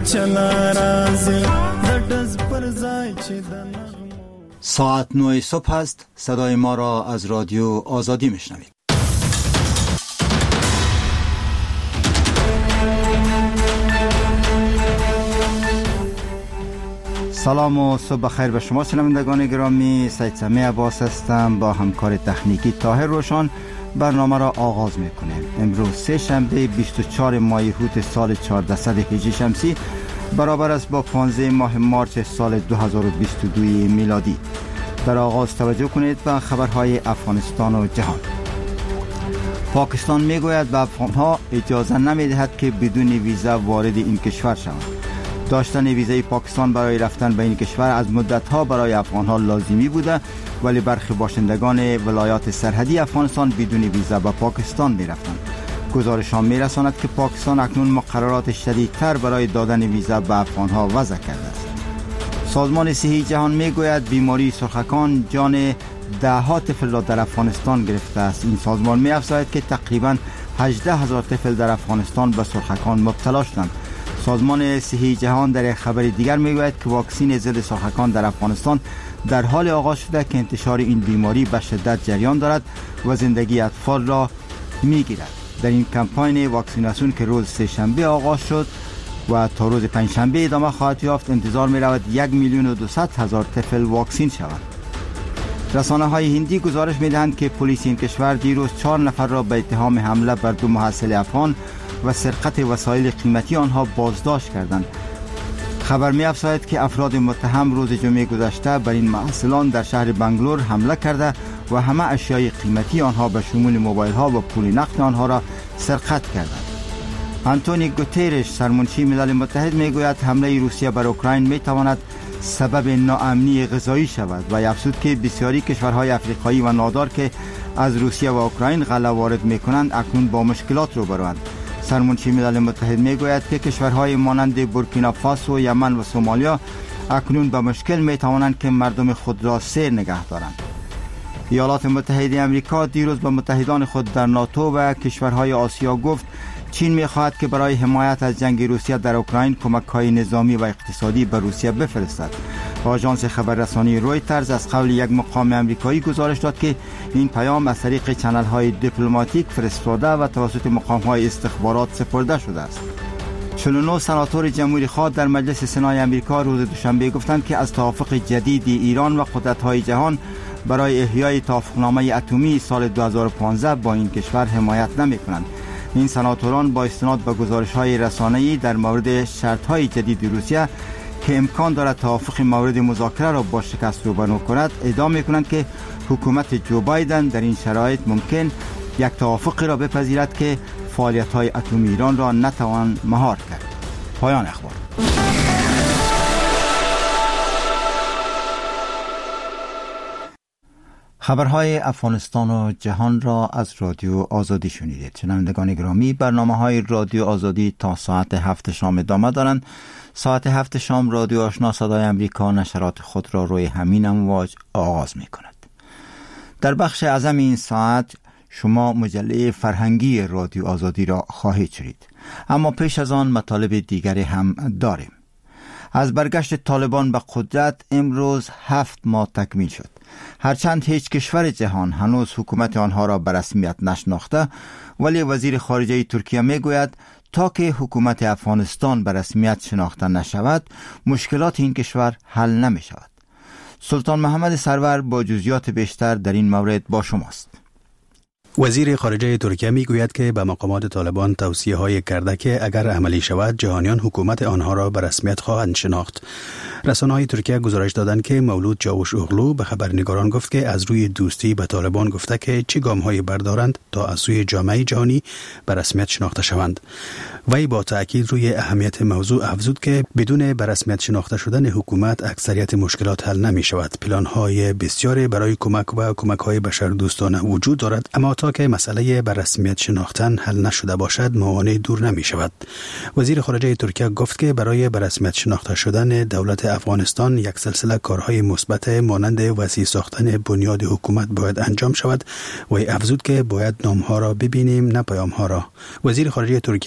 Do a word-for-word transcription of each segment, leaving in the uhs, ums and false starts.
ساعت نه صبح است. صدای ما را از رادیو آزادی میشنوید. سلام و صبح بخیر به شما شنوندگان گرامی. سید سمی عباس هستم. با همکار تکنیکی طاهر روشن برنامه را آغاز میکنیم. امروز سه شنبه بیست و چهار ماه هوت سال چهاردهصد هجری شمسی برابر است با پانزده ماه مارس سال دو هزار و بیست و دو میلادی. در آغاز توجه کنید به خبرهای افغانستان و جهان. پاکستان میگوید به افغانها اجازه نمیدهد که بدون ویزا وارد این کشور شوند. داشتن ویزای پاکستان برای رفتن به این کشور از مدت‌ها برای افغانها لازمی بوده، ولی برخی باشندگان ولایات سرحدی افغانستان بدون ویزا به پاکستان می‌رفتند. گزارش‌ها می‌رساند که پاکستان اکنون مقررات شدیدتر برای دادن ویزا به افغانها وضع کرده است. سازمان صحی جهان میگوید بیماری سرخکان جان ده‌ها طفل را در افغانستان گرفته است. این سازمان می‌افزاید که تقریباً هجده هزار طفل در افغانستان به سرخکان مبتلا شدند. سازمان صحی جهان در خبر دیگر میگوید که واکسن ضد سرخکان در افغانستان در حال آغاز شده که انتشار این بیماری به شدت جریان دارد و زندگی اطفال را میگیرد. در این کمپاین واکسیناسیون که روز سه شنبه آغاز شد و تا روز پنج شنبه ادامه خواهد یافت، انتظار می رود یک میلیون و دویست هزار طفل واکسین شوند. رسانه های هندی گزارش می دهند که پلیس این کشور دیروز چهار نفر را به اتهام حمله بر دو محصل افغان و سرقت وسایل قیمتی آنها بازداشت کردند. خبر می افزاید که افراد متهم روز جمعه گذشته بر این محصلان در شهر بنگلور حمله کرده و همه اشیای قیمتی آنها به شمول موبایل ها و پول نقد آنها را سرقت کردند. آنتونی گوترش سرمنشی ملل متحد می گوید حمله روسیه بر اوکراین می تواند سبب ناامنی غذایی شود و افزود که بسیاری کشورهای افریقایی و نادار که از روسیه و اوکراین غله وارد می کنند اکنون با مشکلات روبروند. سرمنشی ملل متحد می گوید که کشورهای مانند بورکینافاسو، یمن و سومالیا اکنون به مشکل می توانند که مردم خود را سیر نگه دارند. ایالات متحده آمریکا دیروز به متحدان خود در ناتو و کشورهای آسیا گفت چین می خواهد که برای حمایت از جنگ روسیه در اوکراین کمک‌های نظامی و اقتصادی به روسیه بفرستد. آژانس خبررسانی رویترز از قول یک مقام آمریکایی گزارش داد که این پیام از طریق چنل‌های دیپلماتیک فرستاده و توسط مقام‌های استخبارات سپرده شده است. چهل و نه سناتور جمهوری خواه در مجلس سنای آمریکا روز دوشنبه گفتند که از توافق جدید ایران و قدرت‌های جهان برای احیای توافقنامه اتمی سال دو هزار و پانزده با این کشور حمایت نمی‌کنند. این سناتوران با استناد به گزارش‌های رسانه‌ای در مورد شرط‌های جدید روسیه که امکان دارد توافق مورد مذاکره را با شکست روبرو کند ادعا می‌کنند که حکومت جو بایدن در این شرایط ممکن یک توافق را بپذیرد که فعالیت‌های اتمی ایران را نتوان مهار کرد. پایان اخبار. خبرهای افغانستان و جهان را از رادیو آزادی شنیدید. شنوندگان گرامی، برنامه‌های رادیو آزادی تا ساعت هفت شام ادامه دارند. ساعت هفت شام رادیو آشنا صدای امریکا نشرات خود را روی همین امواج آغاز می کند. در بخش اعظم این ساعت شما مجله فرهنگی رادیو آزادی را خواهید شنید. اما پیش از آن مطالب دیگری هم داریم. از برگشت طالبان به قدرت امروز هفت ماه تکمیل شد. هرچند هیچ کشور جهان هنوز حکومت آنها را به رسمیت نشناخته، ولی وزیر خارجه ترکیه میگوید تا که حکومت افغانستان به رسمیت شناخته نشود مشکلات این کشور حل نمی شود. سلطان محمد سرور با جزئیات بیشتر در این مورد با شماست. وزیر خارجه ترکیه می گوید که به مقامات طالبان توصیه های کرده که اگر عملی شود جهانیان حکومت آنها را به رسمیت خواهند شناخت. رسانه های ترکیه گزارش دادند که مولود چاوش اوغلو به خبرنگاران گفت که از روی دوستی به طالبان گفته که چه گام های بردارند تا از سوی جامعه جهانی به رسمیت شناخته شوند. وی با تأکید روی اهمیت موضوع افزود که بدون به رسمیت شناخته شدن حکومت اکثریت مشکلات حل نمی شود. پلان های بسیاری برای کمک و کمک های بشردوستانه وجود دارد، اما تا که مسئله به رسمیت شناختن حل نشده باشد موانع دور نمی شود. وزیر خارجه ترکیه گفت که برای به رسمیت شناخته شدن دولت افغانستان یک سلسله کارهای مثبت مانند وسیع ساختن بنیاد حکومت باید انجام شود و افزود که باید نامها را ببینیم نه پیامها را. وزیر خارجه ترکیه در اشاره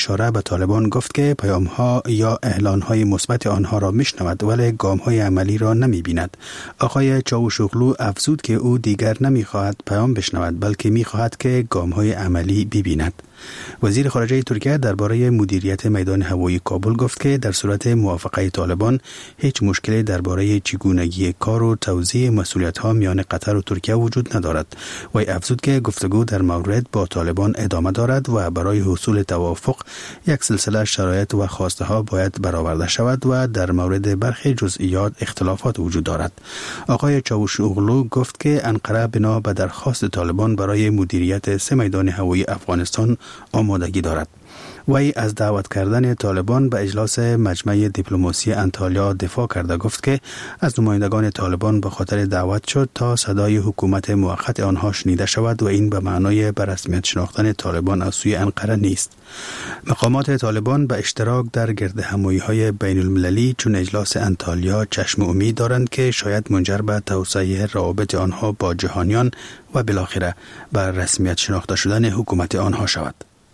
اشاره به طالبان گفت که پیام‌ها یا اعلان‌های مثبت آنها را میشنود ولی گام‌های عملی را نمی‌بیند. آقای چاوشوغلو افزود که او دیگر نمی‌خواهد پیام بشنود بلکه می‌خواهد که گام‌های عملی ببیند. وزیر خارجه ترکیه درباره مدیریت میدان هوایی کابل گفت که در صورت موافقت طالبان هیچ مشکلی درباره چگونگی کار و توزیع مسئولیت‌ها میان قطر و ترکیه وجود ندارد. و افزود که گفتگو در مورد با طالبان ادامه دارد و برای حصول توافق یک سلسله شرایط و خواسته ها باید برآورده شود و در مورد برخی جزئیات اختلافات وجود دارد. آقای چاوشوغلو گفت که انقره بنا به درخواست طالبان برای مدیریت سه میدان هوایی افغانستان آمادگی دارد. وی از دعوت کردن طالبان به اجلاس مجمع دیپلماسی انطالیا دفاع کرده گفت که از نمایندگان طالبان به خاطر دعوت شد تا صدای حکومت موقت آنها شنیده شود و این به معنای به رسمیت شناختن طالبان از سوی انقره نیست. مقامات طالبان به اشتراک در گرد همایی‌های بین المللی چون اجلاس انطالیا چشم امید دارند که شاید منجر به توسعه روابط آنها با جهانیان و بالاخره به رسمیت شناخته شدن حکومت آنها شود.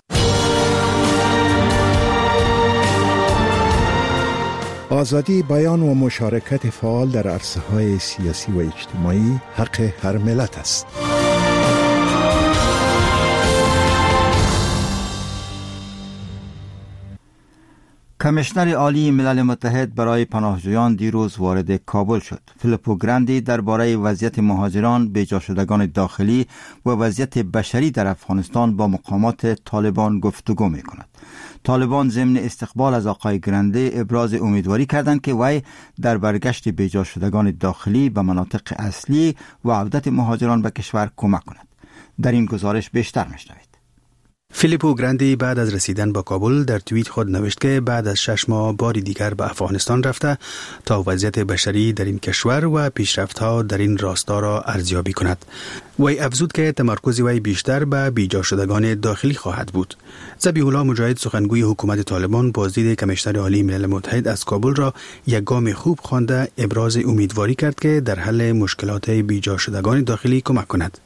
آزادی بیان و مشارکت فعال در عرصه‌های سیاسی و اجتماعی حق هر ملت است. کمیشنر عالی ملل متحد برای پناهجویان دیروز وارد کابل شد. فیلیپو گراندی درباره وضعیت مهاجران، بیجا شدگان داخلی و وضعیت بشری در افغانستان با مقامات طالبان گفتگو می کند. طالبان ضمن استقبال از آقای گراندی ابراز امیدواری کردند که وی در برگشت بیجا شدگان داخلی به مناطق اصلی و عودت مهاجران به کشور کمک کند. در این گزارش بیشتر میشنوید. فیلیپو گراندی بعد از رسیدن به کابل در توییت خود نوشت که بعد از شش ماه باری دیگر به افغانستان رفته تا وضعیت بشری در این کشور و پیشرفت‌ها در این راستا را ارزیابی کند. وی افزود که تمرکز وی بیشتر به بیجا شدگان داخلی خواهد بود. ذبیح الله مجاهد سخنگوی حکومت طالبان بازدید کمیشنر عالی ملل متحد از کابل را یک گام خوب خوانده ابراز امیدواری کرد که در حل مشکلات بیجا شدگان داخلی کمک کند.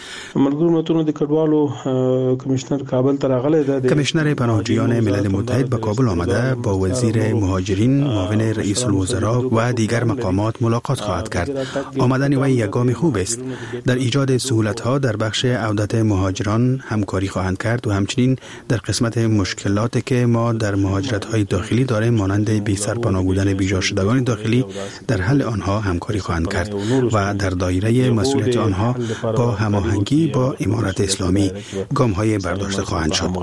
کمیشنر پناهجویان ملل متحد به کابل آمده با وزیر مهاجرین، معاون رئیس الوزراء و دیگر مقامات ملاقات خواهد کرد. آمدن وی یک گام خوب است. در ایجاد سهولت‌ها در بخش عودت مهاجران همکاری خواهند کرد و همچنین در قسمت مشکلاتی که ما در مهاجرت‌های داخلی داریم مانند بی سرپناه بودن بیجا شدگان داخلی در حل آنها همکاری خواهند کرد و در دایره مسئولیت آنها با هماهنگی با امارت اسلامی گام‌های برداشته خواهند شد.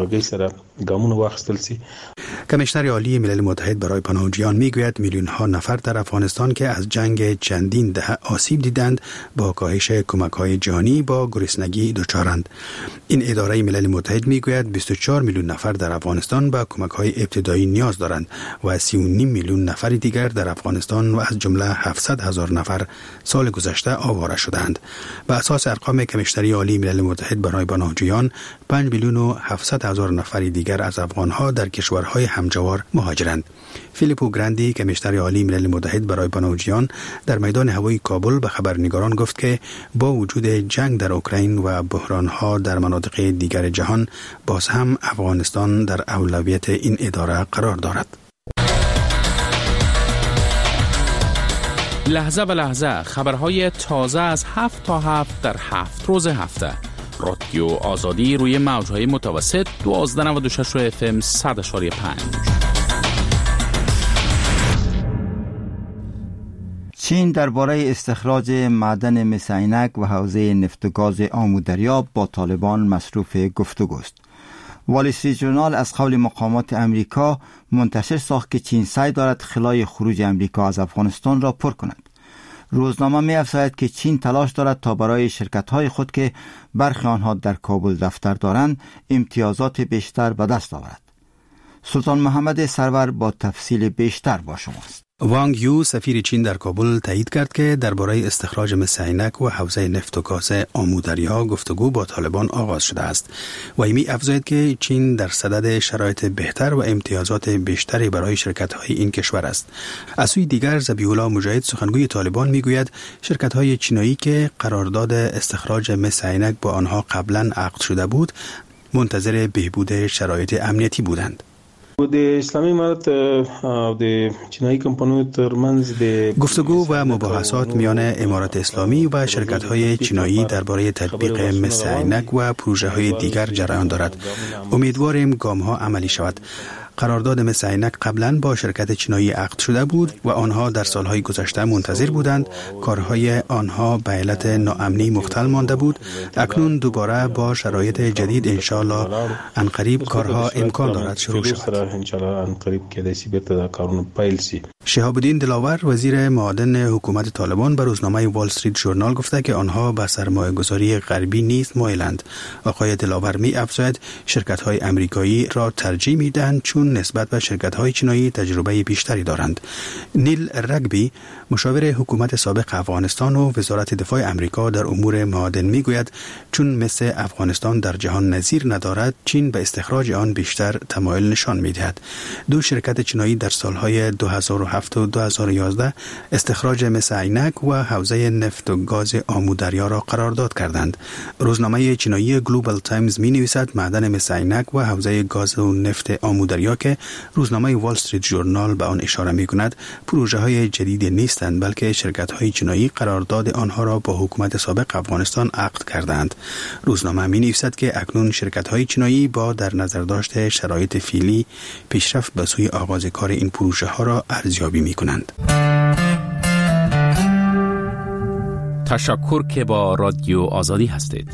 کمیشنر عالی ملل متحد برای پناهجویان میگوید میلیون‌ها نفر در افغانستان که از جنگ چندین دهه آسیب دیدند با کاهش کمک‌های جهانی با گرسنگی دچارند. این اداره ملل متحد میگوید بیست و چهار میلیون نفر در افغانستان با کمک‌های ابتدایی نیاز دارند و سی و نیم میلیون نفر دیگر در افغانستان و از جمله هفتصد هزار نفر سال گذشته آواره شدند. به اساس ارقام کمیشنری عالی ملل متحد برای پناهجویان پنج میلیون و هفتصد هزار نفر دیگر از افغان‌ها در کشورهای همجوار مهاجرند. فیلیپو گراندی کمیشنر عالی ملل متحد برای پناهجویان در میدان هوایی کابل به خبرنگاران گفت که با وجود جنگ در اوکراین و بحران‌ها در مناطق دیگر جهان باز هم افغانستان در اولویت این اداره قرار دارد. لحظه به لحظه خبرهای تازه از هفت تا هفت در هفت روز هفته. رادیو آزادی روی موجهای متوسط دوازده نود و شش اف ام صد اشاری پنج. چین درباره استخراج معدن مس عینک و حوزه نفت و گاز آمودریا با طالبان مصروف گفتگوست. وال استریت ژورنال از قول مقامات امریکا منتشر ساخت که چین سعی دارد خلای خروج امریکا از افغانستان را پر کند. روزنامه می افزاید که چین تلاش دارد تا برای شرکت‌های خود که برخی آنها در کابل دفتر دارند امتیازات بیشتر به دست آورد. سلطان محمد سرور با تفصیل بیشتر با شماست. وانگ یو سفیر چین در کابل تایید کرد که درباره استخراج مس عینک و حوزه نفت و گاز آمودریا گفتگو با طالبان آغاز شده است و می افزاید که چین در صدد شرایط بهتر و امتیازات بیشتری برای شرکت‌های این کشور است. از سوی دیگر ذبیح الله مجاهد سخنگوی طالبان میگوید شرکت‌های چینایی که قرارداد استخراج مس عینک با آنها قبلا عقد شده بود منتظر بهبود شرایط امنیتی بودند. د اسلامي امارت او د چینایي کمپانیو ترمنځ د گفتگو و مباحثات میان امارات اسلامی و شرکت‌های چینایی درباره تطبیق مس عینک و پروژه‌های دیگر جریان دارد. امیدواریم گام‌ها عملی شود. قرارداد مس عینک قبلا با شرکت چینایی عقد شده بود و آنها در سالهای گذشته منتظر بودند. کارهای آنها به علت ناامنی مختل مانده بود. اکنون دوباره با شرایط جدید انشالله عنقریب کارها امکان دارد شروع شود. شهاب الدین دلاور وزیر معادن حکومت طالبان به روزنامه وال استریت ژورنال گفته که آنها به سرمایه گذاری غربی نیز مایلند. آقای دلاور می افزاید شرکت‌های امریکایی را ترجیح می‌دهند چون نسبت به شرکت‌های چینایی تجربه بیشتری دارند. نیل رگبی مشاور حکومت سابق افغانستان و وزارت دفاع امریکا در امور معادن میگوید چون مثل افغانستان در جهان نظیر ندارد، چین به استخراج آن بیشتر تمایل نشان می‌دهد. دو شرکت چینایی در سالهای دو هزار و هفت و دو هزار و یازده استخراج مس عینک و حوزه نفت و گاز آمودریا را قرارداد کردند. روزنامه چینایی گلوبال تایمز می‌نویسد معدن مس عینک و حوزه گاز و نفت آمودریا که روزنامه وال استریت ژورنال به آن اشاره می‌کند پروژه‌های جدید نیستند، بلکه شرکت‌های چینایی قرارداد آنها را با حکومت سابق افغانستان عقد کردند. روزنامه می‌نویسد که اکنون شرکت‌های چینایی با در نظر داشت شرایط فعلی پیشرفت به سوی آغاز کار این پروژه‌ها را ارزیابی می‌کنند. تشکر که با رادیو آزادی هستید.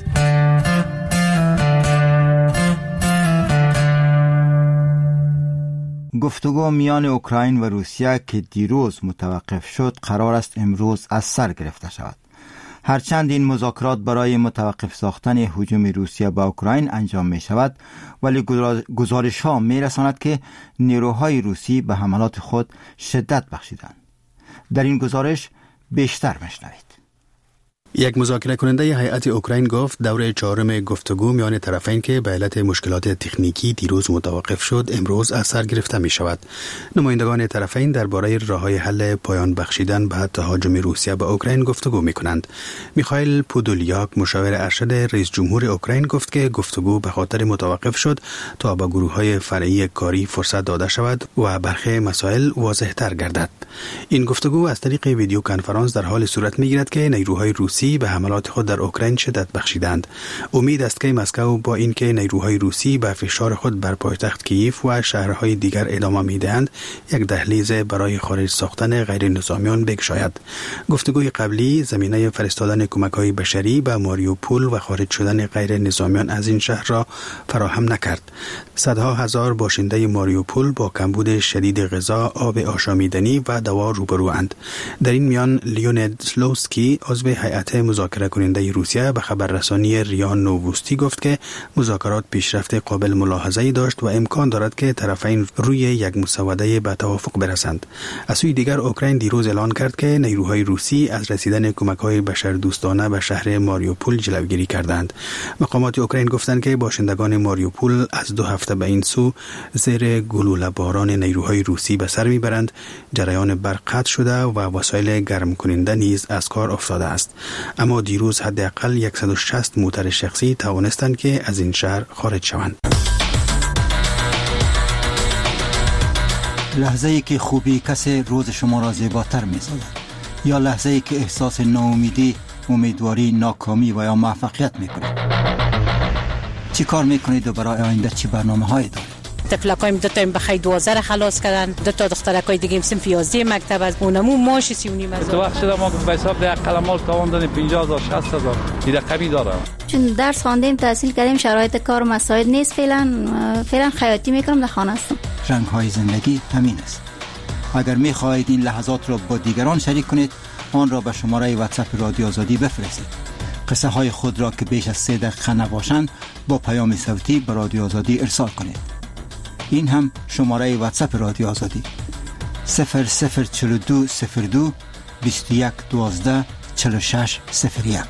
گفتگو میان اوکراین و روسیه که دیروز متوقف شد قرار است امروز از سر گرفته شود. هرچند این مذاکرات برای متوقف ساختن هجوم روسیه به اوکراین انجام می شود، ولی گزارش ها می رساند که نیروهای روسی به حملات خود شدت بخشیدند. در این گزارش بیشتر بشنوید. یک مذاکره کننده هیئت اوکراین گفت دور چهارم گفتگو میان طرفین که به علت مشکلات تکنیکی دیروز متوقف شد امروز از سر گرفته می شود. نمایندگان طرفین درباره راه‌های حل پایان بخشیدن به تهاجم روسیه به اوکراین گفتگو می کنند. میخائیل پودولیاک مشاور ارشد رئیس جمهور اوکراین گفت که گفتگو به خاطر متوقف شد تا به گروه‌های فرعی کاری فرصت داده شود و برخی مسائل واضح‌تر گردد. این گفتگو از طریق ویدیو کنفرانس در حال صورت می‌گیرد که نیروهای روسی به حملات خود در اوکراین شدت بخشیدند. امید است که مسکو با اینکه نیروهای روسی به فشار خود بر پایتخت کیف و شهرهای دیگر ادامه می‌دهند، یک دهلیز برای خارج ساختن غیر نظامیان بگشاید. گفتگوی قبلی زمینه فرستادن کمک‌های بشری به ماریوپول و خارج شدن غیر نظامیان از این شهر را فراهم نکرد. صدها هزار باشنده ماریوپول با کمبود شدید غذا، آب آشامیدنی و دوا روبروند. در این میان لیونید سلوسکی عضو هیئت مذاکره کننده روسیه به خبررسانی ریا نووستی گفت که مذاکرات پیشرفت قابل ملاحظه‌ای داشت و امکان دارد که طرفین روی یک مسوده به توافق برسند. از سوی دیگر اوکراین دیروز اعلان کرد که نیروهای روسی از رسیدن کمک‌های بشردوستانه به شهر ماریوپول جلوگیری کردند. مقامات اوکراین گفتند که باشندگان ماریوپول از دو هفته به این سو زیر گلوله باران نیروهای روسی به سر میبرند. جریان برق قطع شده و وسایل گرم کننده نیز از کار افتاده است. اما دیروز حداقل صد و شصت موتر شخصی توانستند که از این شهر خارج شوند. لحظه ای که خوبی کسی روز شما را زیباتر می‌سازد، یا لحظه ای که احساس ناامیدی، امیدواری، ناکامی و یا موفقیت می‌کنید. چی کار می‌کنید و برای آینده چی برنامه‌هایی دارید؟ تفلکایم دو تا بخیر دوازده خلاص کردن، دو تا دخترکای دیگه صنف یازده مکتب از اونمو ماش سی و نیم هزار. تو وقت شده ما به حساب ده قلمال تاوان دادیم پنجاه هزار شصت هزار دیگه کمی داره. چون درس خواندیم تحصیل کردیم شرایط کار مساعد نیست، فعلا فعلا خیاطی میکنم در خانه هستم. رنگ‌های زندگی همین است. اگر می‌خواهید این لحظات را با دیگران شریک کنید، آن را به شماره واتساپ رادیو آزادی بفرستید. قصه های خود را که بیش از سه دقیقه نباشند با پیام صوتی به رادیو آزادی ارسال کنید. این هم شماره واتساپ رادیو آزادی صفر صفر چهل و دو صفر دو بیست و یک دوازده چهل و شش صفر یک.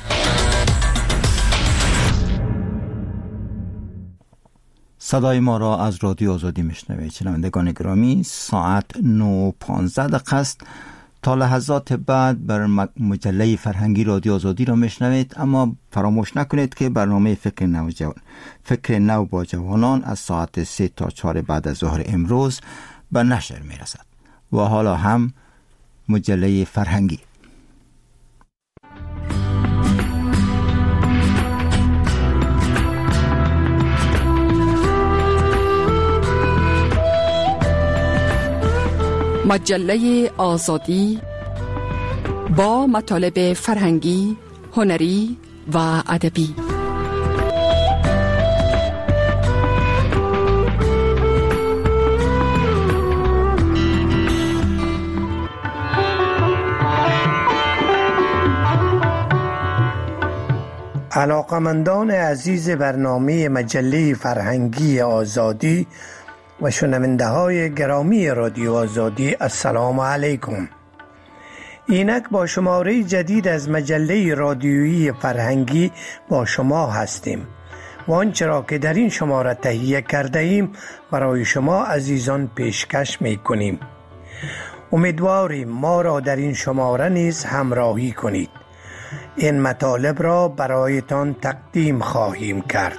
صدای ما را از رادیو آزادی میشنوید. شنوندگان گرامی، ساعت نه و پانزده دقیقه است. تا لحظات بعد بر مجله فرهنگی رادیو آزادی را میشنوید، اما فراموش نکنید که برنامه فکر نو جوان فکر نو با جوانان از ساعت سه تا چهار بعد از ظهر امروز به نشر میرسد. و حالا هم مجله فرهنگی. مجله آزادی با مطالب فرهنگی، هنری و ادبی. علاقمندان عزیز برنامه مجله فرهنگی آزادی و شنونده های گرامی رادیو آزادی، السلام علیکم. اینک با شماره جدید از مجله رادیویی فرهنگی با شما هستیم و آنچه را که در این شماره تهیه کرده ایم برای شما عزیزان پیشکش می کنیم. امیدواریم ما را در این شماره نیز همراهی کنید. این مطالب را برایتان تقدیم خواهیم کرد.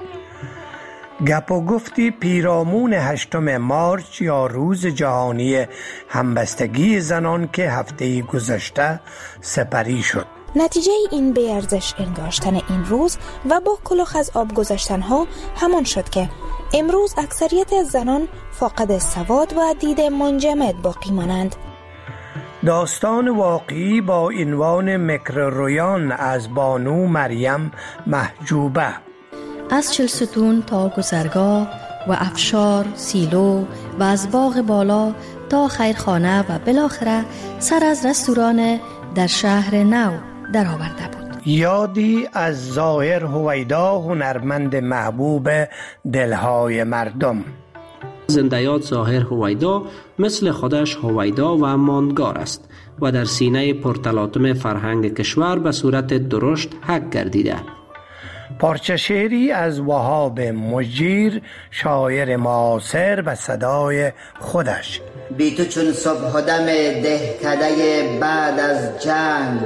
گپ و گفتی پیرامون هشتم مارچ یا روز جهانی همبستگی زنان که هفته گذشته سپری شد. نتیجه این بی‌ارزش انگاشتن این روز و با کلاه از آب گذاشتن ها همان شد که امروز اکثریت زنان فاقد سواد و دید منجمد باقی مانند. داستان واقعی با عنوان مکر رویان از بانو مریم محجوبه. از چلستون تا گذرگاه و افشار، سیلو و از باغ بالا تا خیرخانه و بالاخره سر از رستوران در شهر نو در آورده بود. یادی از ظاهر هویدا، هنرمند محبوب دلهای مردم. زندیات ظاهر هویدا مثل خودش هویدا و ماندگار است و در سینه پرتلاطم فرهنگ کشور به صورت درشت حک گردیده. پارچه شعری از وهاب مجیر، شاعر معاصر، به صدای خودش. بی تو چون صبح دم دهکده بعد از جنگ،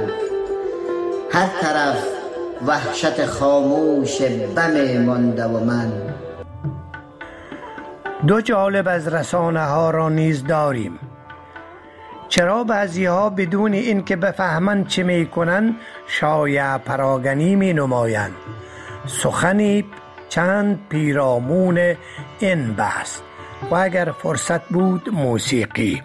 هر طرف وحشت خاموش بم مانده و من. دو جالب از رسانه ها را نیز داریم. چرا بعضی ها بدون این که بفهمند چه می کنند شایع پراگنی می نمایند؟ سخنی چند پیرامون این بحث و اگر فرصت بود موسیقی.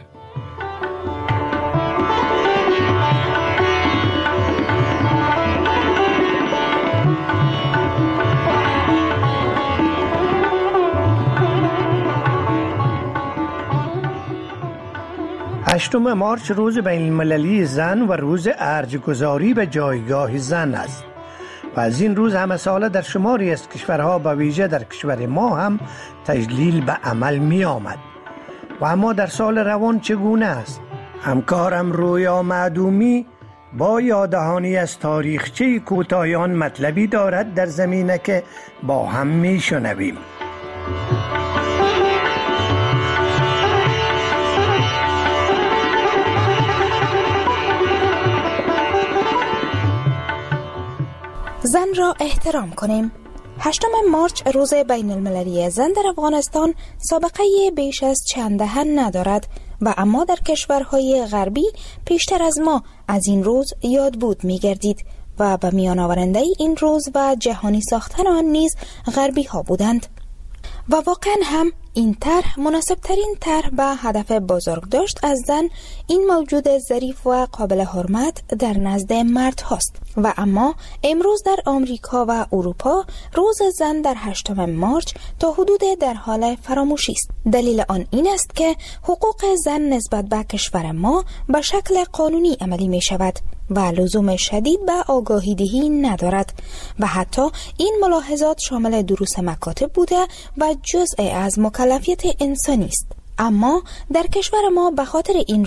هشتم مارچ روز بین المللی زن و روز ارجگذاری به جایگاه زن است و از این روز همه ساله در شماری از کشورها به ویژه در کشور ما هم تجلیل به عمل می آمد. و اما در سال روان چگونه است؟ همکارم رویا معدومی با یاددهانی از تاریخچه کوتاهی مطلبی دارد در زمینه که با هم می شنویم. زن را احترام کنیم. هشتم مارچ روز بین المللی زن در افغانستان سابقه بیش از چند دهه ندارد و اما در کشورهای غربی پیشتر از ما از این روز یاد بود می گردید و به میان آورنده این روز و جهانی ساختن آن نیز غربی ها بودند. و واقعا هم این طرح مناسب ترین طرح به هدف بزرگ داشت از زن این موجود ظریف و قابل حرمت در نزد مرد هاست. و اما امروز در آمریکا و اروپا روز زن در هشتم مارچ تا حدود در حال فراموشی است. دلیل آن این است که حقوق زن نسبت به کشور ما به شکل قانونی عملی می شود و لزوم شدید به آگاهی دهی ندارد و حتی این ملاحظات شامل دروس مکاتب بوده و جزء از مکلفیت انسانی است. اما در کشور ما به خاطر این روز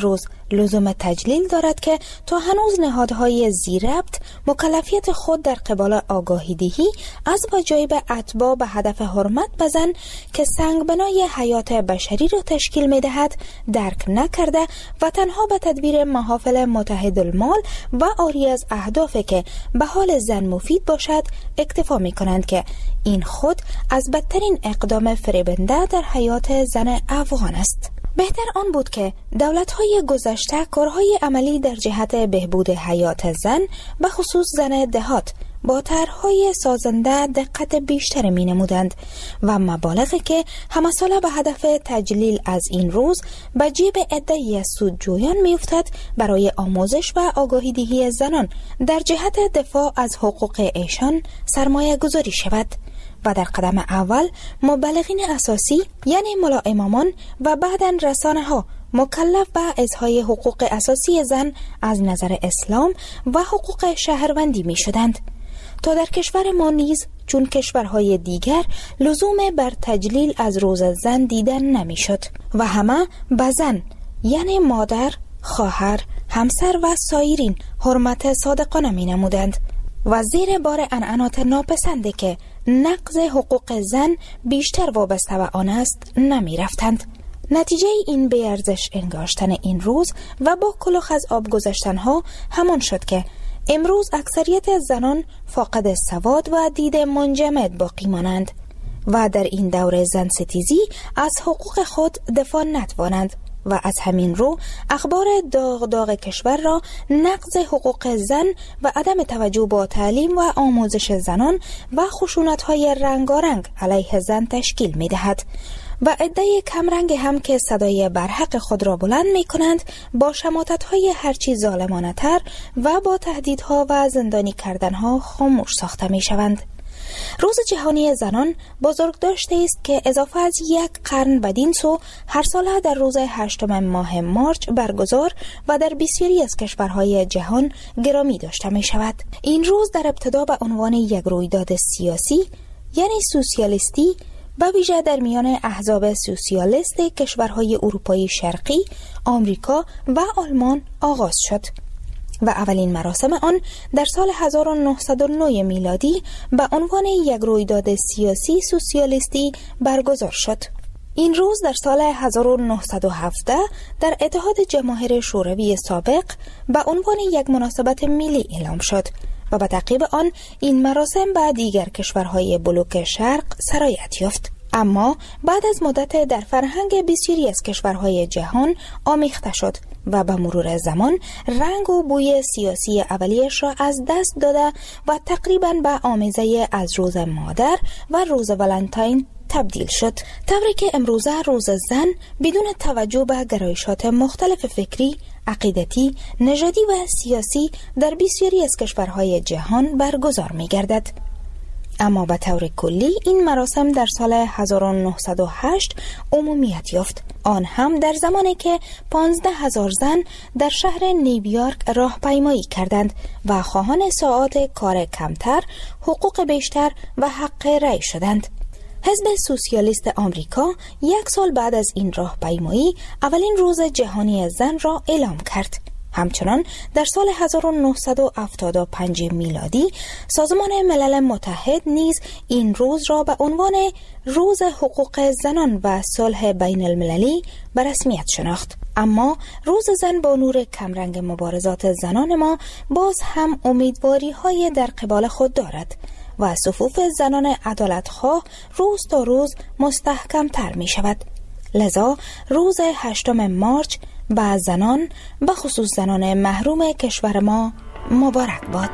لزوم تجلیل دارد که تا هنوز نهادهای زیربط مکلفیت خود در قبال آگاهی دهی از وجایب اتباع به هدف حرمت به زن که سنگبنای حیات بشری را تشکیل می دهد درک نکرده و تنها به تدبیر محافل متحد المال و آری از اهدافی که به حال زن مفید باشد اکتفا می کنند که این خود از بدترین اقدام فریبنده در حیات زن افغان است. بهتر آن بود که دولت‌های گذشته کارهای عملی در جهت بهبود حیات زن به خصوص زن دهات با طرح‌های سازنده دقت بیشتر می نمودند و مبالغی که همه ساله به هدف تجلیل از این روز به جیب عده‌ای از سودجویان می افتد برای آموزش و آگاهی دهی زنان در جهت دفاع از حقوق ایشان سرمایه گذاری شود. و در قدم اول مبلغین اساسی یعنی ملا امامان و بعداً رسانه ها مکلف به اظهار حقوق اساسی زن از نظر اسلام و حقوق شهروندی می شدند تا در کشور ما نیز چون کشورهای دیگر لزوم بر تجلیل از روز زن دیدن نمی شد و همه به زن یعنی مادر، خواهر، همسر و سایرین حرمت صادقانه می نمودند و زیر بار عنعنات ناپسنده که نقض حقوق زن بیشتر وابسته به آن است نمی رفتند. نتیجه این بیارزش انگاشتن این روز و با کلوخ از آب گذشتنها همان شد که امروز اکثریت زنان فاقد سواد و دید منجمد باقی مانند و در این دور زن ستیزی از حقوق خود دفاع نتوانند و از همین رو اخبار داغ داغ کشور را نقض حقوق زن و عدم توجه با تعلیم و آموزش زنان و خشونت‌های رنگارنگ علیه زن تشکیل می‌دهد و عده کمرنگ هم که صدای برحق خود را بلند می کنند با شماتت‌های هرچی ظالمانه تر و با تهدیدها و زندانی کردنها خاموش ساخته می شوند. روز جهانی زنان بزرگ داشته است که اضافه از یک قرن بدین سو هر ساله در روز هشتم ماه مارچ برگزار و در بسیاری از کشورهای جهان گرامی داشته می شود. این روز در ابتدا به عنوان یک رویداد سیاسی یعنی سوسیالیستی به ویژه در میان احزاب سوسیالیست کشورهای اروپایی شرقی، آمریکا و آلمان آغاز شد و اولین مراسم آن در سال هزار و نهصد و نه میلادی به عنوان یک رویداد سیاسی سوسیالیستی برگزار شد. این روز در سال هزار و نهصد و هفده در اتحاد جماهیر شوروی سابق به عنوان یک مناسبت ملی اعلام شد و به تعقیب آن این مراسم به دیگر کشورهای بلوک شرق سرایت یافت. اما بعد از مدت در فرهنگ بسیاری از کشورهای جهان آمیخته شد و به مرور زمان رنگ و بوی سیاسی اولیش را از دست داده و تقریباً به آمیزه از روز مادر و روز ولنتاین تبدیل شد، طوری که امروزه روز زن بدون توجه به گرایشات مختلف فکری، عقیدتی، نژادی و سیاسی در بسیاری از کشورهای جهان برگزار می گردد. اما به طور کلی این مراسم در سال هزار و نهصد و هشت عمومیت یافت، آن هم در زمانی که پانزده هزار زن در شهر نیویورک راهپیمایی کردند و خواهان ساعات کار کمتر، حقوق بیشتر و حق رأی شدند. حزب سوسیالیست آمریکا یک سال بعد از این راهپیمایی اولین روز جهانی زن را اعلام کرد. همچنان در سال هزار و نهصد و هفتاد و پنج میلادی سازمان ملل متحد نیز این روز را به عنوان روز حقوق زنان و صلح بین المللی به رسمیت شناخت. اما روز زن با نور کمرنگ مبارزات زنان ما باز هم امیدواری های در قبال خود دارد و صفوف زنان عدالتخواه روز تا روز مستحکم تر می شود. لذا روز هشتم مارچ به زنان، به خصوص زنان محروم کشور ما، مبارک باد.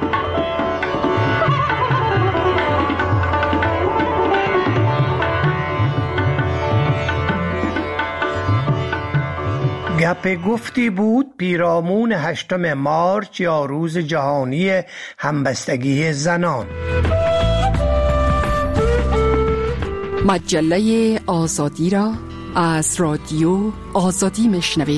گپ گفتی بود پیرامون هشتم مارچ یا روز جهانی همبستگی زنان. مجله آزادی را از رادیو آزادی میشنوید.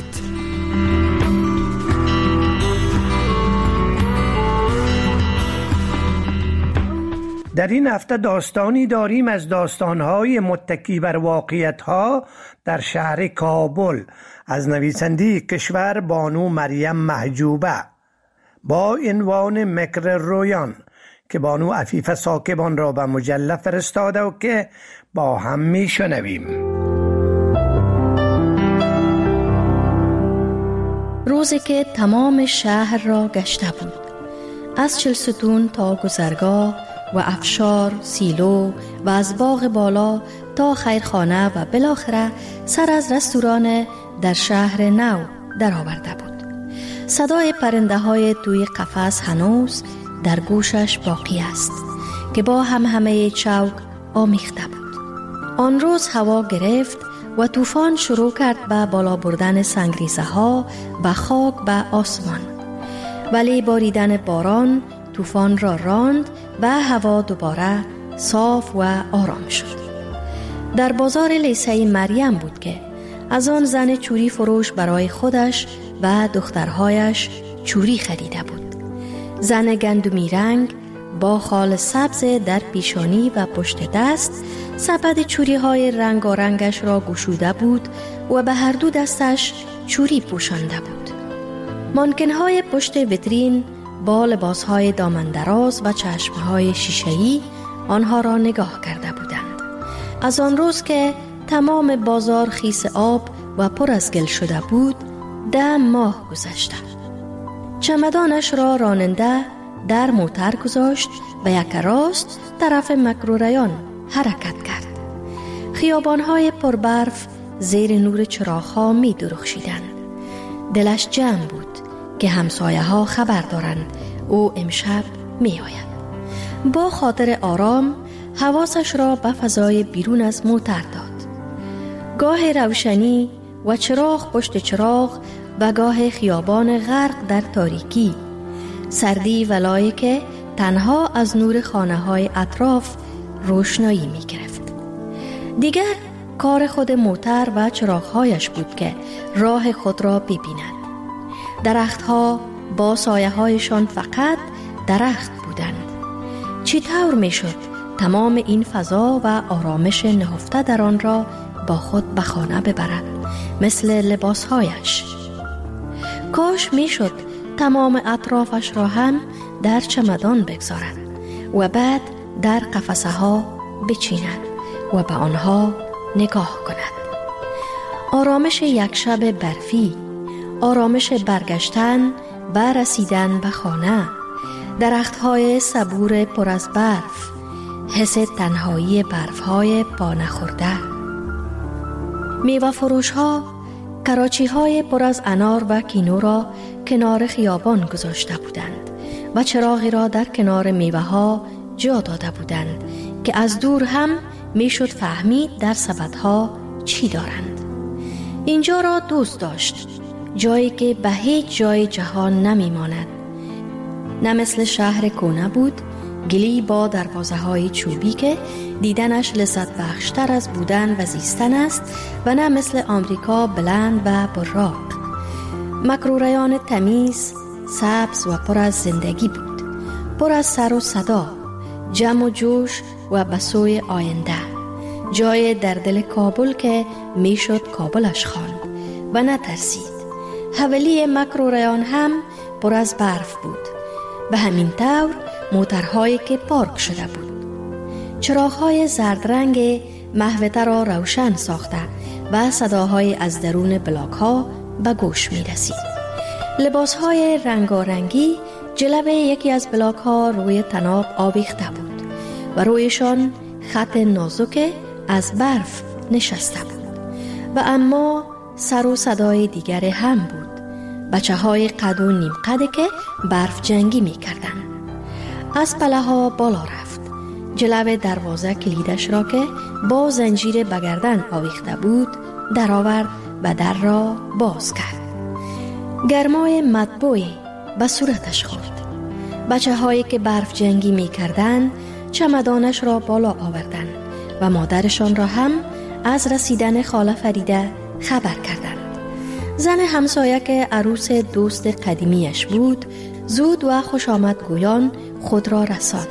در این هفته داستانی داریم از داستانهای متکی بر واقعیت‌ها در شهر کابل از نویسنده کشور بانو مریم محجوبه با عنوان مکر رویان که بانو عفیفه ساکبان را به مجله فرستاده و که با هم میشنویم. روزی که تمام شهر را گشته بود، از چلستون تا گذرگاه و افشار، سیلو و از باغ بالا تا خیرخانه و بالاخره سر از رستوران در شهر نو در آورده بود. صدای پرنده های توی قفس هنوز در گوشش باقی است که با هم همه چوک آمیخته بود. آن روز هوا گرفت و طوفان شروع کرد به بالا بردن سنگریزه ها و خاک به آسمان، ولی باریدن باران طوفان را راند و هوا دوباره صاف و آرام شد. در بازار لیسه مریم بود که از آن زن چوری فروش برای خودش و دخترهایش چوری خریده بود. زن گندمی رنگ با خال سبز در پیشانی و پشت دست سبد چوری های رنگارنگش را گشوده بود و به هر دو دستش چوری پوشانده بود. مانکنهای پشت ویترین با لباسهای دامندراز و چشمهای شیشه‌ای آنها را نگاه کرده بودند. از آن روز که تمام بازار خیس آب و پر از گل شده بود، ده ماه گذشته. چمدانش را راننده در موتر گذاشت و یک راست طرف مکروریان حرکت کرد. خیابانهای پربرف زیر نور چراغ‌ها می درخشیدند. دلش جمع بود که همسایه ها خبر دارند او امشب می آید. با خاطر آرام حواسش را به فضای بیرون از موتر داد. گاه روشنی و چراغ پشت چراغ و گاه خیابان غرق در تاریکی، سردی ولایی که تنها از نور خانه های اطراف روشنایی می گرفت. دیگر کار خود موتر و چراغهایش بود که راه خود را ببیند. درختها با سایه هایشان فقط درخت بودند. چطور می شد تمام این فضا و آرامش نهفته در آن را با خود به خانه ببرد مثل لباسهایش؟ کاش می شد تمام اطرافش را هم در چمدان بگذارد و بعد در قفسه ها بچیند و به آنها نگاه کند. آرامش یک شب برفی، آرامش برگشتن و رسیدن به خانه، درخت‌های صبور پر از برف، حس تنهایی برف‌های پا نخورده. میوه فروش‌ها کراچی‌های پر از انار و کینو را کنار خیابان گذاشته بودند و چراغی را در کنار میوه‌ها جا داده بودند که از دور هم میشد فهمید در سبدها چی دارند. اینجا را دوست داشت، جایی که به هیچ جای جهان نمی ماند. نه مثل شهر کهنه بود، گلی با دروازه های چوبی که دیدنش لذت بخشتر از بودن و زیستن است، و نه مثل آمریکا بلند و براق. مکروریان تمیز، سبز و پر از زندگی بود، پر از سر و صدا، جمع و جوش و بسوی آینده. جای در دل کابل که میشد کابلش خواند و نترسید. حولی مکروریان هم پر از برف بود، به همین طور موترهایی که پارک شده بود. چراغ‌های زرد رنگ محوطه را روشن ساخته و صداهای از درون بلاک‌ها به گوش می رسید. لباس‌های رنگارنگی جلوه یکی از بلاک‌ها روی طناب آویخته بود و رویشان خط نازک از برف نشسته بود. و اما سر و صدای دیگر هم بود، بچه های قد و نیم قده که برف جنگی می کردن. از پله ها بالا رفت، جلو دروازه کلیدش را که با زنجیر بگردن آویخته بود در آورد و در را باز کرد. گرمای مطبوعی به صورتش خورد. بچه هایی که برف جنگی می کردن چمدانش را بالا آوردن و مادرشان را هم از رسیدن خاله فریده خبر کردند. زن همسایه که عروس دوست قدیمیش بود زود و خوش آمد گویان خود را رساند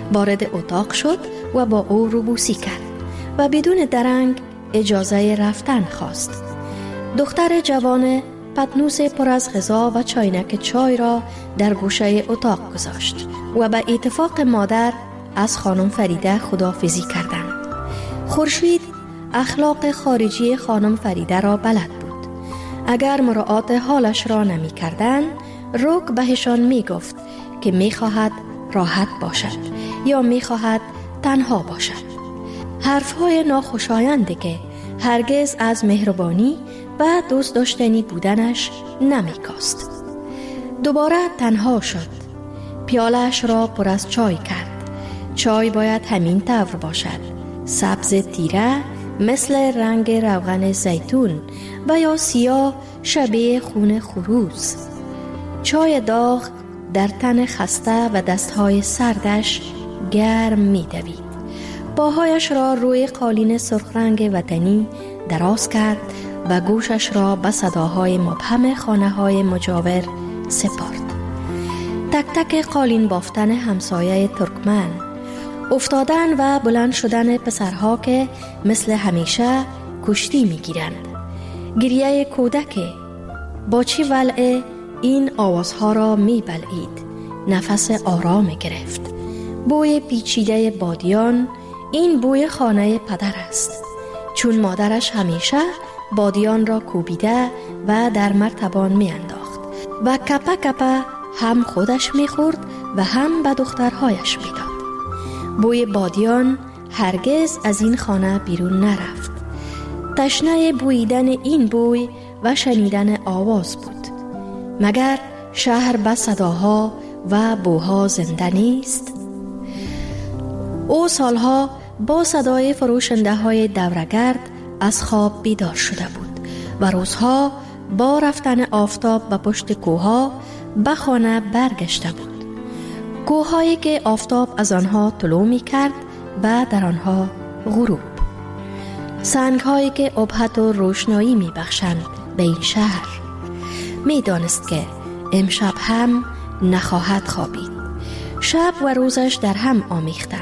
وارد اتاق شد و با او روبوسی کرد و بدون درنگ اجازه رفتن خواست. دختر جوان پتنوس پر از غذا و چاینک چای را در گوشه اتاق گذاشت و به اتفاق مادر از خانم فریده خداحافظی کردند. خورشید اخلاق خارجی خانم فریده را بلد بود. اگر مراعات حالش را نمی کردند، روک بهشان می گفت که می خواهد راحت باشد یا می خواهد تنها باشد. حرفهای ناخوشایندی که هرگز از مهربانی و دوست داشتنی بودنش نمی کاست. دوباره تنها شد. پیالش را پر از چای کرد. چای باید همین طور باشد: سبز تیره مثل رنگ روغن زیتون و یا سیاه شبیه خون خروس. چای داغ در تن خسته و دستهای سردش گرم می دوید. پاهایش را روی قالین سرخ رنگ وطنی دراز کرد و گوشش را به صداهای مبهم خانه های مجاور سپارد. تک تک قالین بافتن همسایه ترکمن، افتادن و بلند شدن پسرها که مثل همیشه کشتی می گیرند. گریه کودک با چی ولع این آوازها را می بلعید. نفس آرام گرفت. بوی پیچیده بادیان، این بوی خانه پدر است، چون مادرش همیشه بادیان را کوبیده و در مرتبان می انداخت و کپا کپا هم خودش می خورد و هم به دخترهایش می داد. بوی بادیان هرگز از این خانه بیرون نرفت. تشنه بویدن این بوی و شنیدن آواز بود. مگر شهر به صداها و بوها زنده نیست؟ او سالها با صدای فروشنده های دورگرد از خواب بیدار شده بود و روزها با رفتن آفتاب به پشت کوها به خانه برگشته بود. کوههایی که آفتاب از آنها طلوع می کرد و در آنها غروب. سنگهایی که ابهت و روشنایی می بخشند به این شهر. می دانست که امشب هم نخواهد خوابید. شب و روزش در هم آمیخته.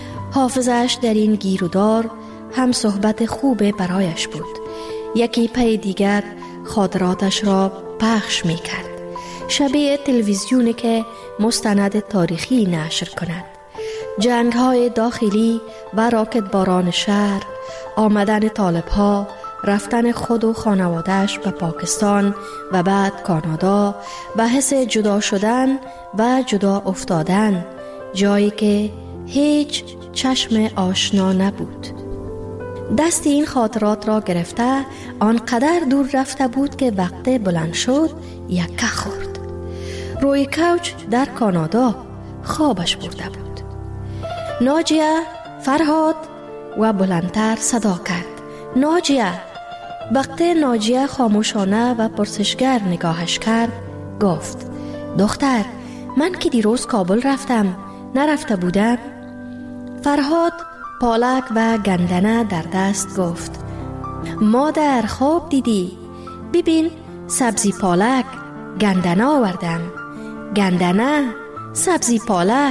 حافظش در این گیرودار هم صحبت خوب برایش بود. یکی پی دیگر خاطراتش را پخش می کرد. شبیه تلویزیونی که مستند تاریخی نشر کند. جنگ های داخلی و راکت باران شهر، آمدن طالب ها، رفتن خود و خانوادهش به پاکستان و بعد کانادا، بحث جدا شدن و جدا افتادن، جایی که هیچ چشم آشنا نبود. دست این خاطرات را گرفته آنقدر دور رفته بود که وقت بلند شد یکه خورد. روی کوچ در کانادا خوابش برده بود. ناجیه، فرهاد و بلندتر صدا کرد: ناجیه. وقت ناجیه خاموشانه و پرسشگر نگاهش کرد، گفت: دختر، من که دیروز کابل رفتم، نرفته بودم؟ فرهاد پالک و گندنه در دست گفت: مادر خواب دیدی؟ ببین سبزی پالک گندنه آوردم. گندنه، سبزی پالک.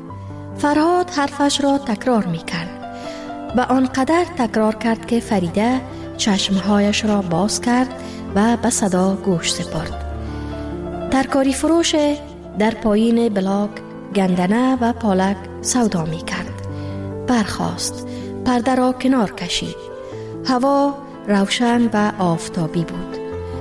فرهاد حرفش را تکرار می کرد و آنقدر تکرار کرد که فریده چشمهایش را باز کرد و به صدا گوش سپرد. ترکاری فروش در پایین بلاک گندنه و پالک سودا می کرد. برخاست، پرده را کنار کشید. هوا روشن و آفتابی بود.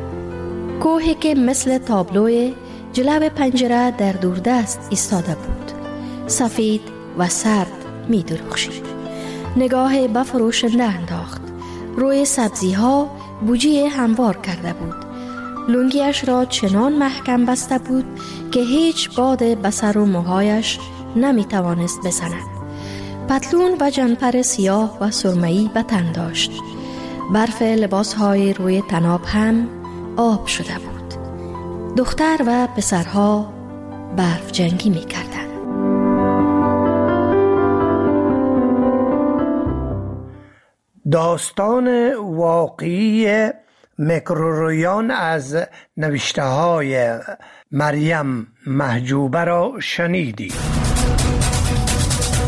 کوهی که مثل تابلوی جلو پنجره در دوردست ایستاده بود، سفید و سرد می درخشید. نگاه به فروشنده انداخت. روی سبزی ها بوجی هموار کرده بود. لنگیش را چنان محکم بسته بود که هیچ باد به سر و موهایش نمی توانست بزند. پتلون و جنپر سیاه و سرمه‌ای به تن داشت. برف لباسهای روی تناب هم آب شده بود. دختر و پسرها برف جنگی می کردند. داستان واقعی مکرورویان از نوشته های مریم محجوبه را شنیدید.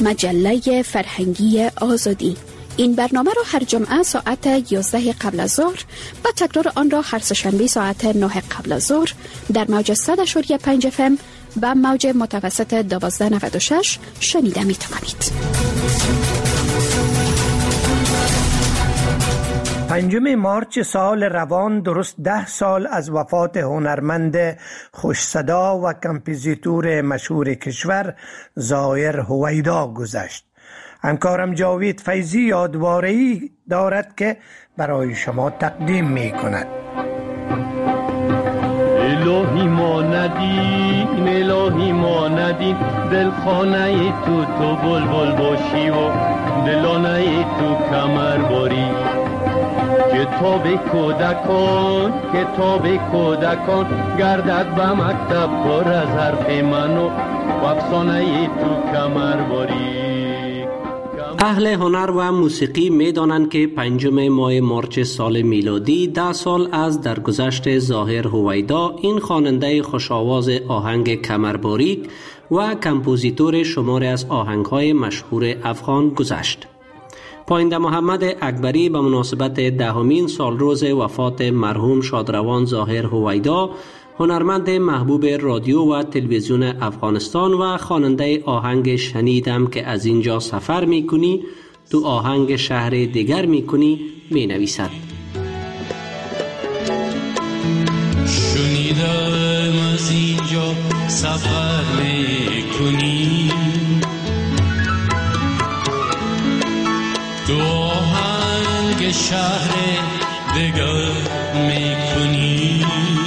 مجله فرهنگی آزادی. این برنامه را هر جمعه ساعت یازده قبل از ظهر و تکرار آن را هر سه‌شنبه ساعت نه قبل از ظهر در موج صد و پنج اف ام و موج متوسط دوازده نود و شش شنیده می توانید. پنجم مارچ سال روان درست ده سال از وفات هنرمند خوش‌صدا و کمپوزیتور مشهور کشور ظاهر هویدا گذشت. همکارم جاوید فیضی یادواره‌ای دارد که برای شما تقدیم می کند. الهی ما ندیم الهی ما ندیم دلخانه تو تو بلبل باشی و دلانه تو کمر باری. کتاب کودکان کتاب کودکان گردد به مکتب پر از حرف منو و افسانه تو کمر باری. اهل هنر و موسیقی می دانند که پنجم ماه مارچ سال میلادی ده سال از درگذشت ظاهر هویدا، این خواننده خوش‌آواز آهنگ کمرباریک و کمپوزیتور شماری از آهنگ‌های مشهور افغان گذشت. پاینده محمد اکبری به مناسبت دهمین سالروز وفات مرحوم شادروان ظاهر هویدا، هنرمند محبوب رادیو و تلویزیون افغانستان و خواننده آهنگ شنیدم که از اینجا سفر میکنی تو آهنگ شهر دیگر میکنی می نویسد. شنیدم از اینجا سفر میکنی تو آهنگ شهر دیگر میکنی.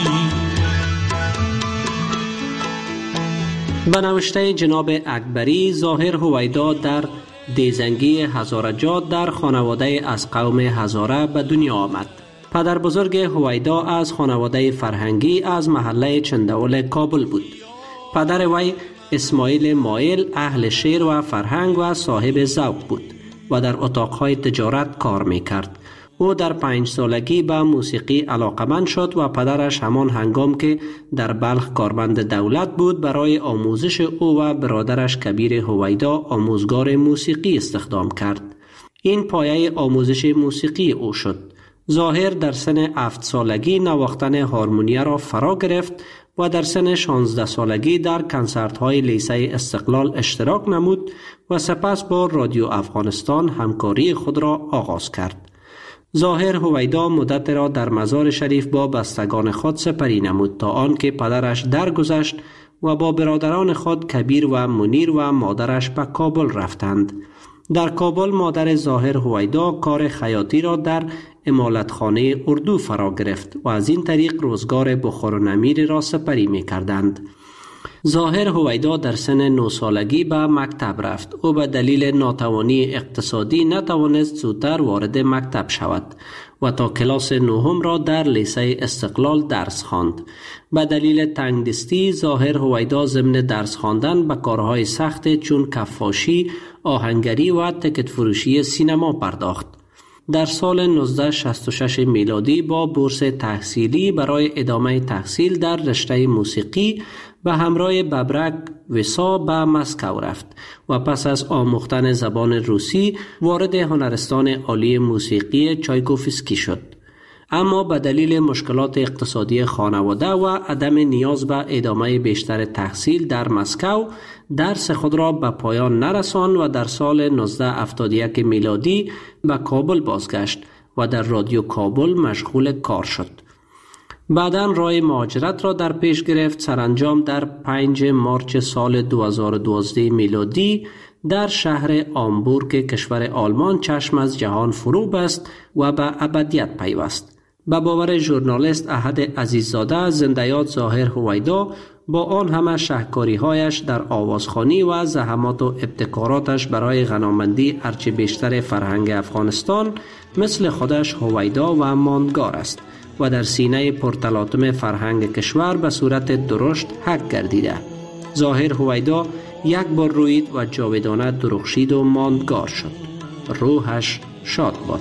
به نوشته جناب اکبری، ظاهر هویدا در دیزنگی هزارجات در خانواده از قوم هزاره به دنیا آمد. پدر بزرگ هویدا از خانواده فرهنگی از محله چندول کابل بود. پدر وی اسماعیل مایل اهل شعر و فرهنگ و صاحب ذوق بود و در اتاقهای تجارت کار میکرد. او در پنج سالگی به موسیقی علاقمند شد و پدرش همان هنگام که در بلخ کارمند دولت بود برای آموزش او و برادرش کبیر هویدا آموزگار موسیقی استخدام کرد. این پایه آموزش موسیقی او شد. ظاهر در سن هفت سالگی نواختن هارمونیه را فرا گرفت و در سن شانزده سالگی در کنسرت‌های لیسه استقلال اشتراک نمود و سپس با رادیو افغانستان همکاری خود را آغاز کرد. ظاهر هویدا مدت را در مزار شریف با بستگان خود سپری نمود تا آنکه پدرش درگذشت و با برادران خود کبیر و منیر و مادرش به کابل رفتند. در کابل مادر ظاهر هویدا کار خیاطی را در امالتخانه اردو فرا گرفت و از این طریق روزگار بخور و نمیر را سپری می کردند. ظاهر هویدا در سن نه سالگی به مکتب رفت. او به دلیل ناتوانی اقتصادی نتوانست زودتر وارد مکتب شود و تا کلاس نهم را در لیسه استقلال درس خواند. به دلیل تنگدستی ظاهر هویدا ضمن درس خواندن به کارهای سخت چون کفاشی، آهنگری و تکت فروشی سینما پرداخت. در سال نوزده شصت و شش میلادی با بورس تحصیلی برای ادامه تحصیل در رشته موسیقی به همراه ببرک وسا به مسکو رفت و پس از آموختن زبان روسی وارد هنرستان عالی موسیقی چایکوفسکی شد. اما به دلیل مشکلات اقتصادی خانواده و عدم نیاز به ادامه بیشتر تحصیل در مسکو درس خود را به پایان نرساند و در سال نوزده هفتاد و یک میلادی به کابل بازگشت و در رادیو کابل مشغول کار شد. بعداً راه مهاجرت را در پیش گرفت. سرانجام در پنجم مارچ سال دو هزار و دوازده میلادی در شهر آمبورگ کشور آلمان چشم از جهان فرو بست و به ابدیت پیوست. به باور ژورنالیست احد عزیززاده، زنده یاد ظاهر هویدا با آن همه شهکاری‌هایش در آوازخوانی و زحمات و ابتکاراتش برای غنامندی ارچه بیشتر فرهنگ افغانستان مثل خودش هویدا و ماندگار است و در سینه پرتلاطم فرهنگ کشور به صورت درشت حک گردیده. ظاهر هویدا یک بار روید و جاودانه درخشید و ماندگار شد. روحش شاد باد.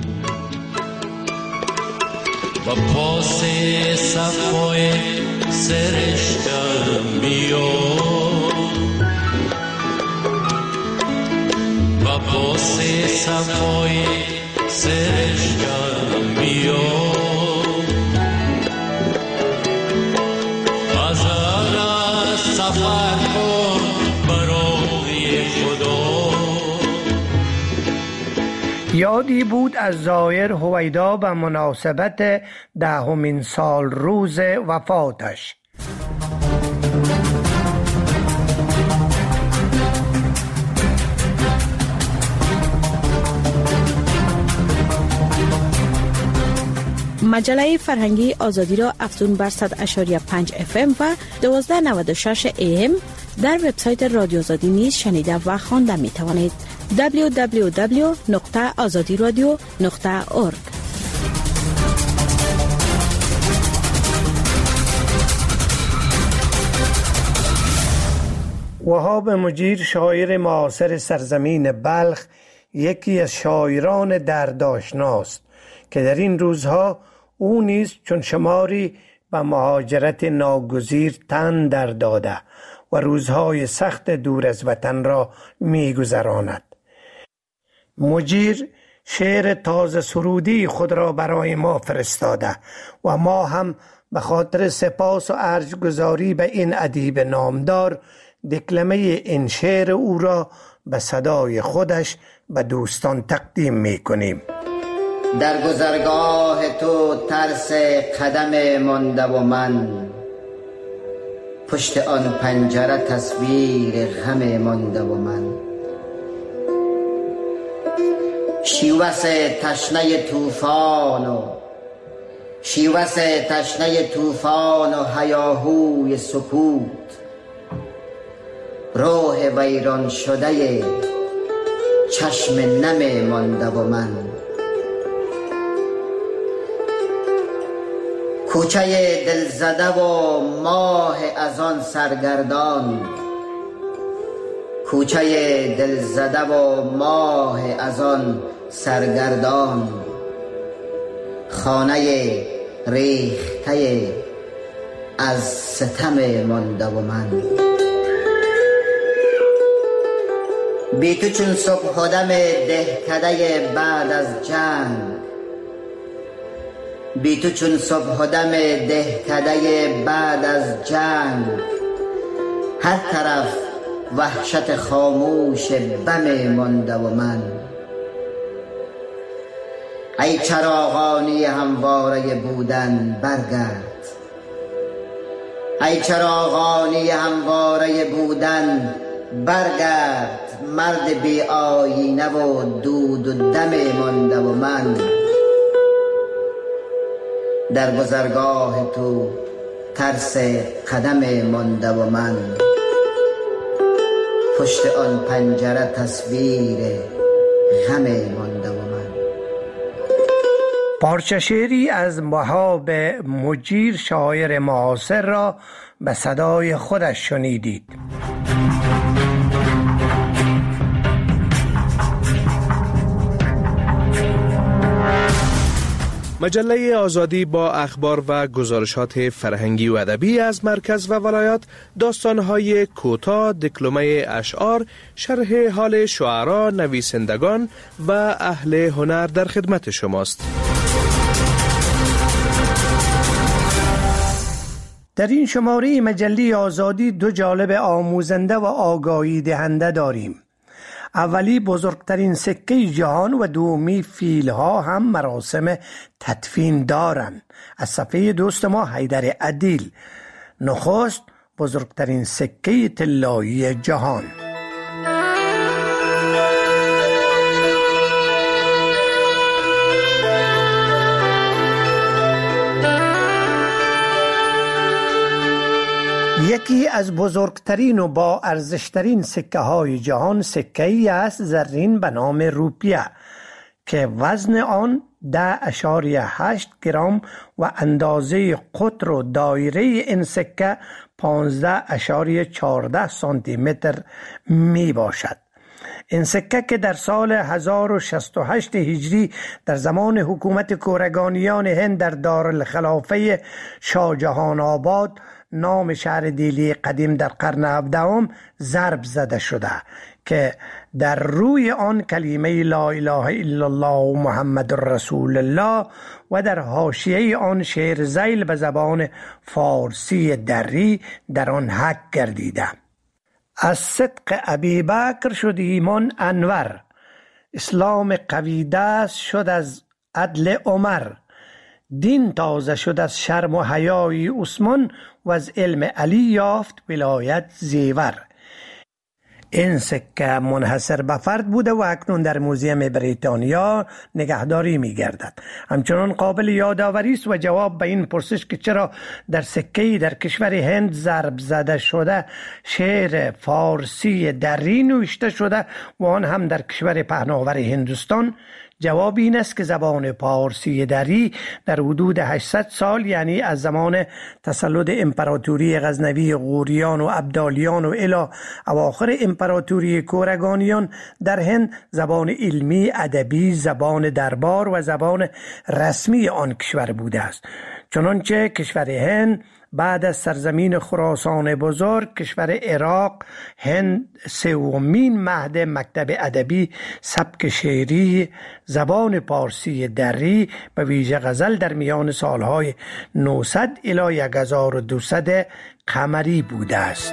با پاس صفای سرشتم بیا پاس صفای سرشکم بیا از از سفر کن برای خدا. یادی بود از ظاهر هویدا به مناسبت دهمین سال روز وفاتش. مجله فرهنگی آزادی را افزون بر صد اشاری پنج اف ام و دوازده نود و شش ای ام در وبسایت رادیو آزادی نیز شنیده و خوانده می توانید. دبلیو دبلیو دبلیو نقطه آزادی رادیو نقطه اورگ. وهاب مجیر، شاعر معاصر سرزمین بلخ، یکی از شاعران دردآشناست که در این روزها او نیز چون شماری به مهاجرت ناگزیر تن در داده و روزهای سخت دور از وطن را می گذراند. مجیر شعر تازه سرودی خود را برای ما فرستاده و ما هم به خاطر سپاس و ارجگزاری به این ادیب نامدار دکلمه این شعر او را به صدای خودش به دوستان تقدیم می کنیم. در گذرگاه تو ترس قدم مانده و من، پشت آن پنجره تصویر غم مانده و من. شیوس تشنه طوفان و شیوس تشنه طوفان و هیاهوی سکوت، روح ویران شده چشم نم مانده و من. کوچه دلزده و ماه از آن سرگردان، کوچه دلزده و ماه از آن سرگردان، خانه ریخته از ستم مانده و من. بی تو چون صبح دم دهکده بعد از جنگ، بی تو چون صبح دم دهکده بعد از جنگ، هر طرف وحشت خاموش بم مانده و من. ای چراغانی همواره بودن برگرد، ای چراغانی همواره بودن برگرد، مرد بی آینه و دود و دم مانده و من. در گذرگاه تو ترس قدم مانده و من، پشت آن پنجره تصویر غم مانده و من. پارچه شعری از وهاب مجیر، شاعر معاصر را به صدای خودش شنیدید. مجله آزادی با اخبار و گزارشات فرهنگی و ادبی از مرکز و ولایات، داستان‌های کوتاه، دکلمه اشعار، شرح حال شعرا، نویسندگان و اهل هنر در خدمت شماست. در این شماره مجله آزادی دو جانب آموزنده و آگاهی دهنده داریم. اولی بزرگترین سکه جهان و دومی فیلها هم مراسم تدفین دارند. از صفحه دوست ما حیدر عدیل. نخست بزرگترین سکه طلایی جهان. یکی از بزرگترین و با ارزشترین سکه های جهان سکه‌ای است زرین به نام روپیه که وزن آن ده اشاریه هشت گرم و اندازه قطر و دایره این سکه پانزده اشاریه چهارده سانتی متر می باشد. این سکه که در سال هزار و شصت و هشت هجری در زمان حکومت کورگانیان هند در دارالخلافه شاه جهان آباد، نام شهر دیلی قدیم در قرن هفدهم، ضرب زده شده که در روی آن کلمه لا اله الا الله و محمد رسول الله و در حاشیه آن شعر ذیل به زبان فارسی دری در آن حک گردیده. از صدق ابی بکر شد ایمان انور، اسلام قوی دست شد از عدل عمر، دین تازه شد از شرم و حیای عثمان و از علم علی یافت ولایت زیور. این سکه منحصر به فرد بوده و اکنون در موزیم بریتانیا نگهداری می گردد. همچنان قابل یادآوری است و جواب به این پرسش که چرا در سکه‌ای در کشور هند ضرب زده شده شعر فارسی دری نوشته شده و آن هم در کشور پهناور هندوستان، جواب این است که زبان پارسی دری در حدود هشتصد سال، یعنی از زمان تسلط امپراتوری غزنوی غوریان و ابدالیان و الی اواخر امپراتوری کورگانیان در هند، زبان علمی، ادبی، زبان دربار و زبان رسمی آن کشور بوده است. چنانچه کشور هند بعد از سرزمین خراسان بزرگ، کشور عراق، هند سومین مهد مکتب ادبی سبک شعری زبان پارسی دری به ویژه غزل در میان سالهای نهصد الی هزار و دویست قمری بوده است.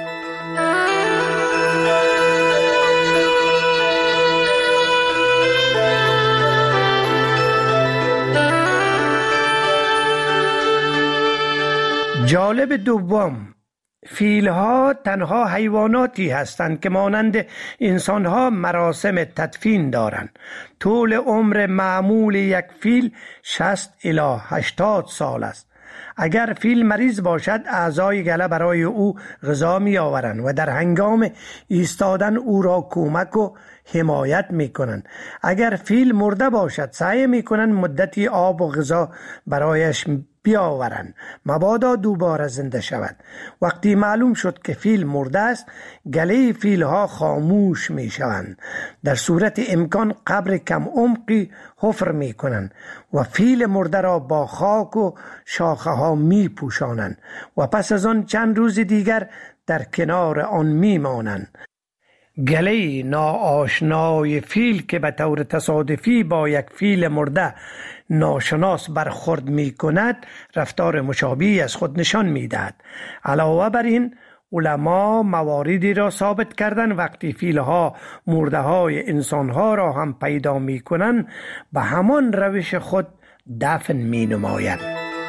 جالب دوم، فیل‌ها تنها حیواناتی هستند که مانند انسان‌ها مراسم تدفین دارند. طول عمر معمول یک فیل شصت الی هشتاد سال است. اگر فیل مریض باشد، اعضای گله برای او غذا می آورند و در هنگام ایستادن او را کمک و حمایت می کنند. اگر فیل مرده باشد، سعی می کنند مدتی آب و غذا برایش بیاورند مبادا دوباره زنده شود. وقتی معلوم شد که فیل مرده است، گله فیل ها خاموش می شوند. در صورت امکان قبر کم عمقی حفر می کنند و فیل مرده را با خاک و شاخه ها می پوشانند و پس از آن چند روز دیگر در کنار آن می مانند. گله ناآشنای فیل که به طور تصادفی با یک فیل مرده ناشناس برخورد می کند، رفتار مشابهی از خود نشان می دهد. علاوه بر این، علما مواردی را ثابت کردند وقتی فیلها مرده های انسانها را هم پیدا می کنند، به همان روش خود دفن می نمایند.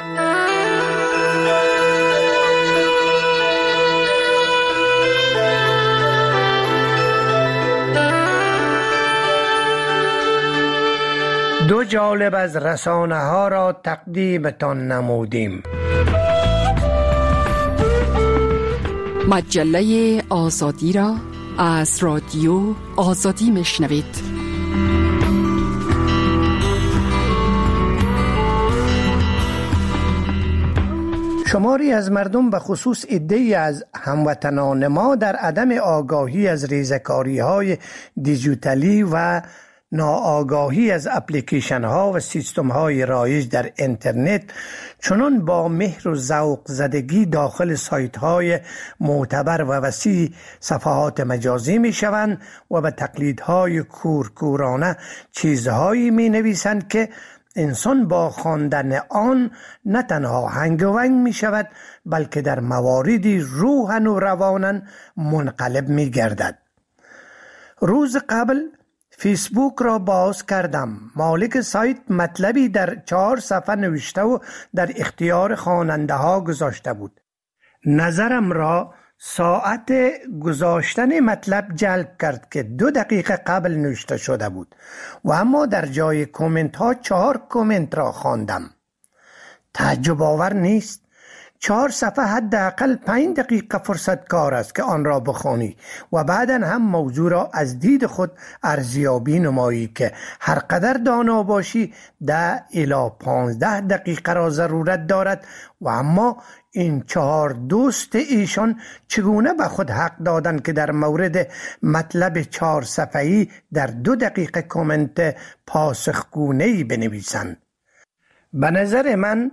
دو جالب از رسانه ها را تقدیمتان نمودیم. مجله آزادی را از رادیو آزادی میشنوید. شماری از مردم به خصوص عده‌ای از هموطنان ما در عدم آگاهی از ریزکاری های دیجیتالی و ناآگاهی از اپلیکیشن ها و سیستم های رایج در اینترنت چنان با مهر و ذوق زدگی داخل سایت های معتبر و وسیع صفحات مجازی می شوند و به تقلیدهای کورکورانه چیزهایی می نویسند که انسان با خواندن آن نه تنها هنگ و ونگ می شود، بلکه در مواردی روحاً و روانا منقلب می گردد. روز قبل فیسبوک را باز کردم. مالک سایت مطلبی در چهار صفحه نوشته و در اختیار خواننده ها گذاشته بود. نظرم را ساعت گذاشتن مطلب جلب کرد که دو دقیقه قبل نوشته شده بود و اما در جای کامنت ها چهار کامنت را خواندم. تعجب آور نیست؟ چهار صفحه حداقل پنج دقیقه فرصت کار است که آن را بخوانی و بعداً هم موضوع را از دید خود ارزیابی نمایی که هر قدر دانا باشی ده الی پانزده دقیقه را ضرورت دارد و اما این چهار دوست ایشان چگونه به خود حق دادند که در مورد مطلب چهار صفحه‌ای در دو دقیقه کامنت پاسخگونه‌ای بنویسند؟ به نظر من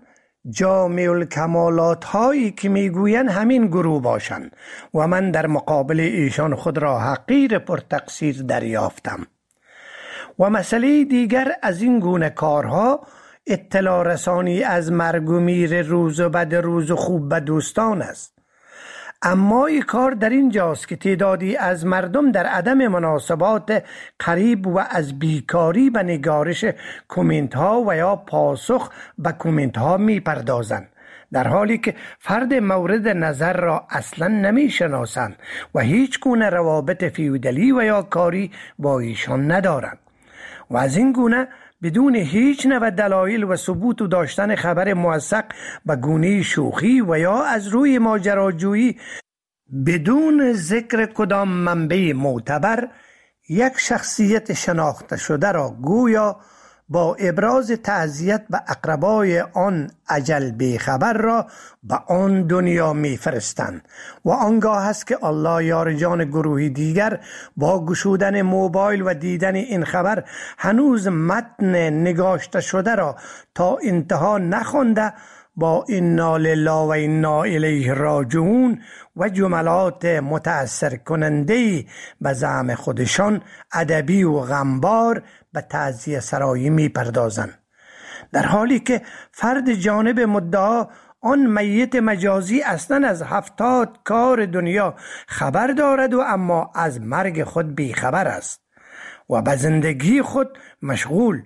جامع الکمالات هایی که میگویند همین گروه باشند و من در مقابل ایشان خود را حقیر پرتقصیر دریافتم. و مسئله دیگر از این گونه کارها اطلاع رسانی از مرگ و میر روز و بد روز و خوب به دوستان است. اما این کار در این جاست که تعدادی از مردم در عدم مناسبات قریب و از بیکاری به نگارش کومنت ها و یا پاسخ به کومنت ها می پردازند، در حالی که فرد مورد نظر را اصلا نمی شناسند و هیچ گونه روابط فیودالی و یا کاری با ایشان ندارند. و از این گونه بدون هیچ نوع دلایل و ثبوت و داشتن خبر موثق به گونه شوخی و یا از روی ماجراجویی بدون ذکر کدام منبع معتبر یک شخصیت شناخته شده را گویا با ابراز تعزیت به اقربای آن اجل بیخبر را به آن دنیا میفرستند و آنگاه است که الله یار جان گروهی دیگر با گشودن موبایل و دیدن این خبر هنوز متن نگاشته شده را تا انتها نخوانده با انا لله و انا الیه راجعون و جملات متأثر کننده به زعم خودشان ادبی و غمبار به تعزیه سرایی می پردازند، در حالی که فرد جانب مدعا آن میت مجازی اصلا از هفتاد کار دنیا خبر دارد و اما از مرگ خود بیخبر است و به زندگی خود مشغول.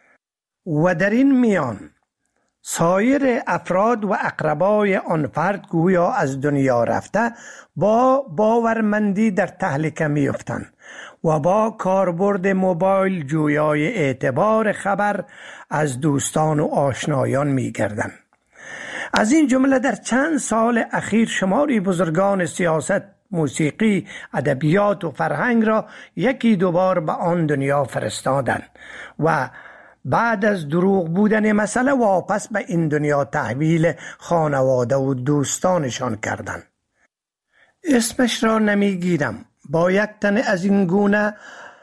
و در این میان سایر افراد و اقربای آن فرد گویا از دنیا رفته با باورمندی در تهلکه می افتند و با کاربرد موبایل جویای اعتبار خبر از دوستان و آشنایان می گردند. از این جمله در چند سال اخیر شماری بزرگان سیاست، موسیقی، ادبیات و فرهنگ را یکی دوبار به آن دنیا فرستادند و بعد از دروغ بودن مسئله واپس به این دنیا تحویل خانواده و دوستانشان کردند. اسمش را نمیگیرم. با یک تن از این گونه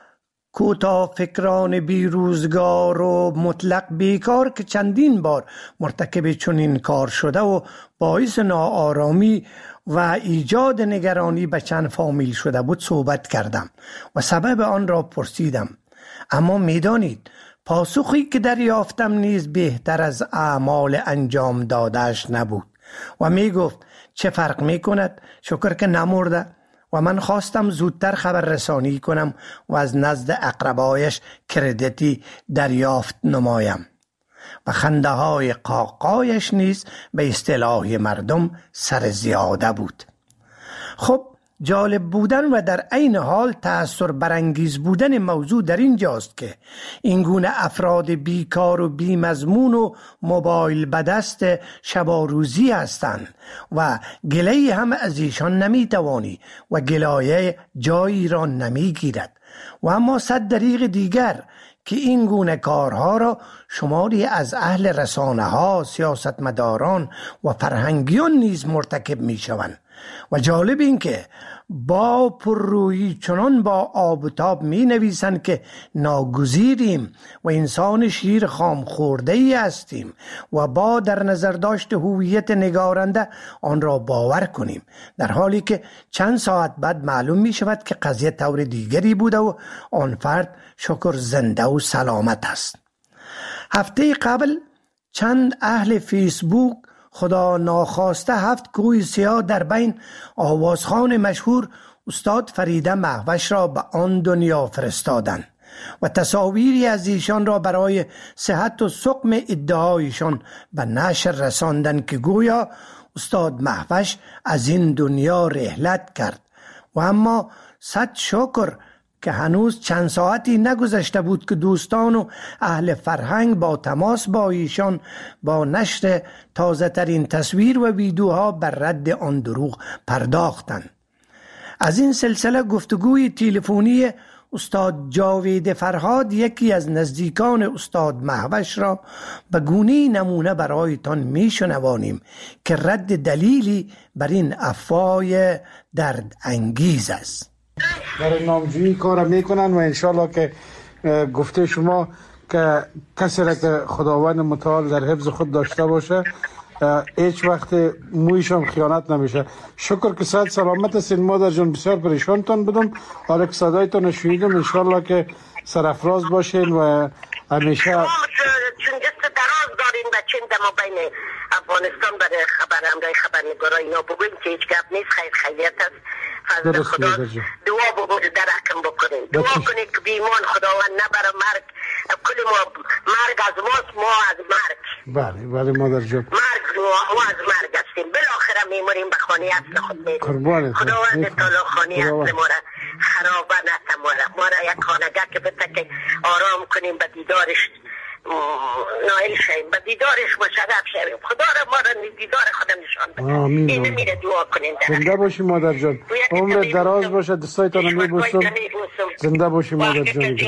کوتاه فکران بیروزگار و مطلق بیکار که چندین بار مرتکب چنین کار شده و باعث ناآرامی و ایجاد نگرانی به چند فامیل شده بود صحبت کردم و سبب آن را پرسیدم، اما میدانید پاسخی که دریافتم نیز بهتر از اعمال انجام دادهش نبود و می گفت چه فرق می کند، شکر که نمرده. و من خواستم زودتر خبر رسانی کنم و از نزد اقربایش کردیتی دریافت نمایم و خنده های قاقایش نیز به اصطلاح مردم سر زیاده بود. خب جالب بودن و در عین حال تأثیر برانگیز بودن موضوع در این جاست که این گونه افراد بیکار و بیمضمون و موبایل به دست شب و روزی هستند و گله هم از ایشان نمیتوانی و گلایه جایی را نمیگیرد. و اما صد دریغ دیگر که این گونه کارها را شماری از اهل رسانه ها، سیاستمداران و فرهنگیان نیز مرتکب می شوند. و جالب این که با پررویی چنان با آب و تاب می نویسند که ناگزیریم و انسان شیر خام خورده ای هستیم و با در نظر داشت هویت نگارنده آن را باور کنیم، در حالی که چند ساعت بعد معلوم می شود که قضیه طور دیگری بوده و آن فرد شکر زنده و سلامت است. هفته قبل چند اهل فیسبوک خدا ناخواسته هفت کوه سیاه در بین آوازخوان مشهور استاد فریده مهوش را به آن دنیا فرستادند و تصاویری از ایشان را برای صحت و سقم ادعایشان به نشر رساندند که گویا استاد مهوش از این دنیا رحلت کرد. و اما صد شکر که هنوز چند ساعتی نگذشته بود که دوستان و اهل فرهنگ با تماس با ایشان با نشر تازه ترین تصویر و ویدیوها بر رد آن دروغ پرداختند. از این سلسله گفتگوی تلفنی استاد جاوید فرهاد، یکی از نزدیکان استاد مهوش را به گونه‌ای نمونه برایتان میشنوانیم که رد دلیلی بر این افواه درد انگیز است. برای نامجویی کار میکنن و انشالله که گفته شما که کسی را که خداوند متعال در حفظ خود داشته باشه هیچ وقت مویشان خیانت نمیشه. شکر که صحت سلامت هستین مادر جان. بسیار پریشانتان بودم، حالا که صدایتان شنیدم انشالله که سرافراز باشین و همیشه چون دست دراز دارین و چند ما بین افغانستان برای خبر همراه خبرنگارا اینا بگوین که هیچ گپ نیست، خیر خیریت است. فضل خدا دعا بگوید در حکم بکنین، دعا کنید که بیمان خداوند نبره مرگ، کل ما مرگ از ماست، ما از مرگ. بله بله مادر جان، مرگ ما از مرگ هستیم، بالاخره میمونیم به خانه اصل خود میریم. خداوند تعالی خانه اصل ما را خرابه نتماره، ما را یک خانگه که بته که آرام کنیم، به دیدارش نائل شیم، به دیدارش مشرف شیم. خدا را ما را دیدار خدا نشان بده. آمین. اینه میره دعا کنین. زنده باشی مادر جان، عمر دراز باشه، دستایتان رو میبوسم. زنده باشی مادر جان.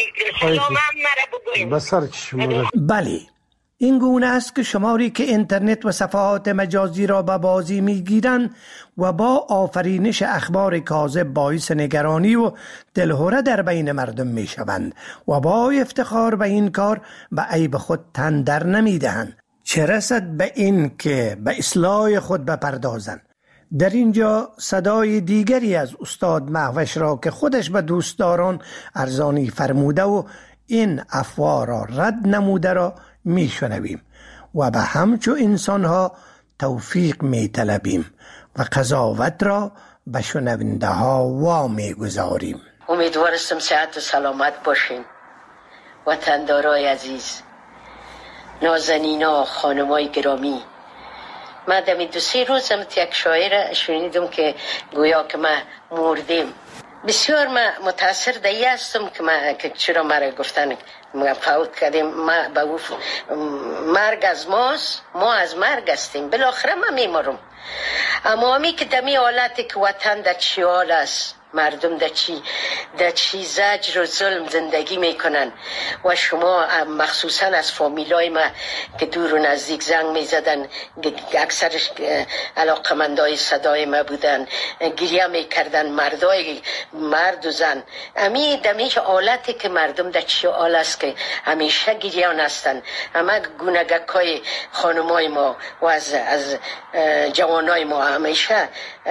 بسر چشم مادر. بله این گونه است که شماری که اینترنت و صفحات مجازی را به بازی میگیرند و با آفرینش اخبار کاذب باعث نگرانی و دلهره در بین مردم میشوند و با افتخار به این کار به عیب خود تن در نمیدهند، چه رسد به این که به اصلاح خود بپردازند. در اینجا صدای دیگری از استاد مهوش را که خودش به دوستداران ارزانی فرموده و این افواه را رد نموده را می شنویم و به همچو انسان ها توفیق می طلبیم و قضاوت را به شنونده ها وامی گذاریم. امیدوارستم صحت و سلامت باشین وطندارای عزیز، نازنینا، خانمای گرامی. من دمی دو سه روزم یک شاعر شنیدم که گویا که ما مردیم. بسیار ما متاثر دیگه هستم که ما که چرا مرا گفتن ما فوت کردیم، ما به او مرگ از ماست، ما از مرگ هستیم، بالاخره ما میمرم. اما همی که دمی حالتی که وطن در چی حال است، مردم در چی در چی زجر و ظلم زندگی میکنن و شما مخصوصا از فامیلای ما که دور و نزدیک زنگ میزدن، اکثرش علاقمندای صدای ما بودن، گریه میکردن، مردای مرد و زن. امی دمی حالتی که مردم در چی حال است که همیشه گریان هستن. اما گونگکای خانمای ما و از از جوانای ما همیشه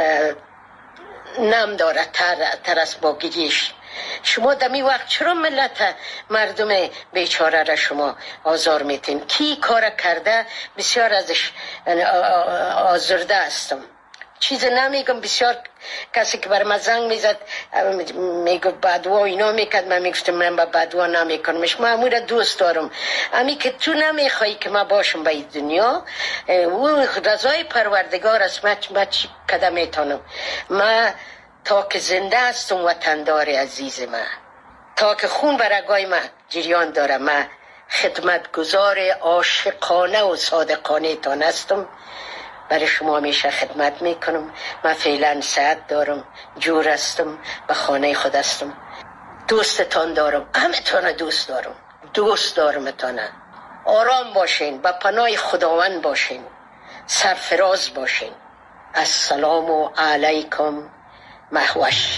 نم داره تر, تر از باگیش. شما دمی وقت چرا ملت مردم بیچاره را شما آزار میتین؟ کی کار کرده بسیار ازش آزرده هستم. چیز نمیگم، بسیار کسی که بر من زنگ میزد میگو بدوا اینا میکرد، من میگفتم من با بدوا نمیکنمش، من امور دوست دارم. امی که تو نمیخوایی که من باشم به این دنیا، او رضای پروردگار است. من چی کده میتونم؟ من تا که زنده هستم وطندار عزیز من، تا که خون برگای من جریان داره، من خدمتگزار عاشقانه و صادقانه تان هستم. برای شما همیشه خدمت میکنم. من فعلا صحت دارم، جور هستم، به خانه خود هستم، دوستتان دارم، همه تانه دوست دارم، دوست دارم تانه. آرام باشین، به پناه خداوند باشین، سرفراز باشین. السلام علیکم مهوش.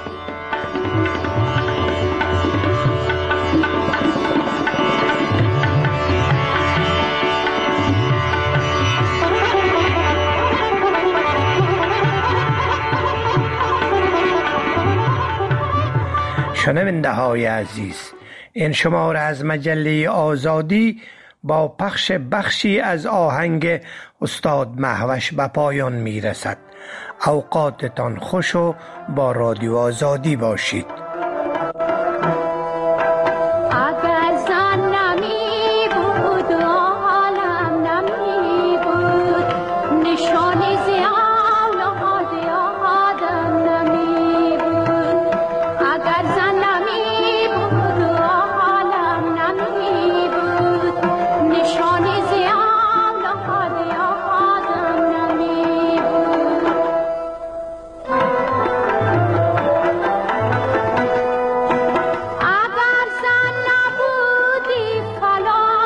شنونده های عزیز، این شماره از مجله آزادی با پخش بخشی از آهنگ استاد مهوش به پایان می رسد. اوقاتتان خوش و با رادیو آزادی باشید.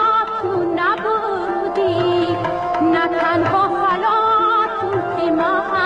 تنها فلا تو که ما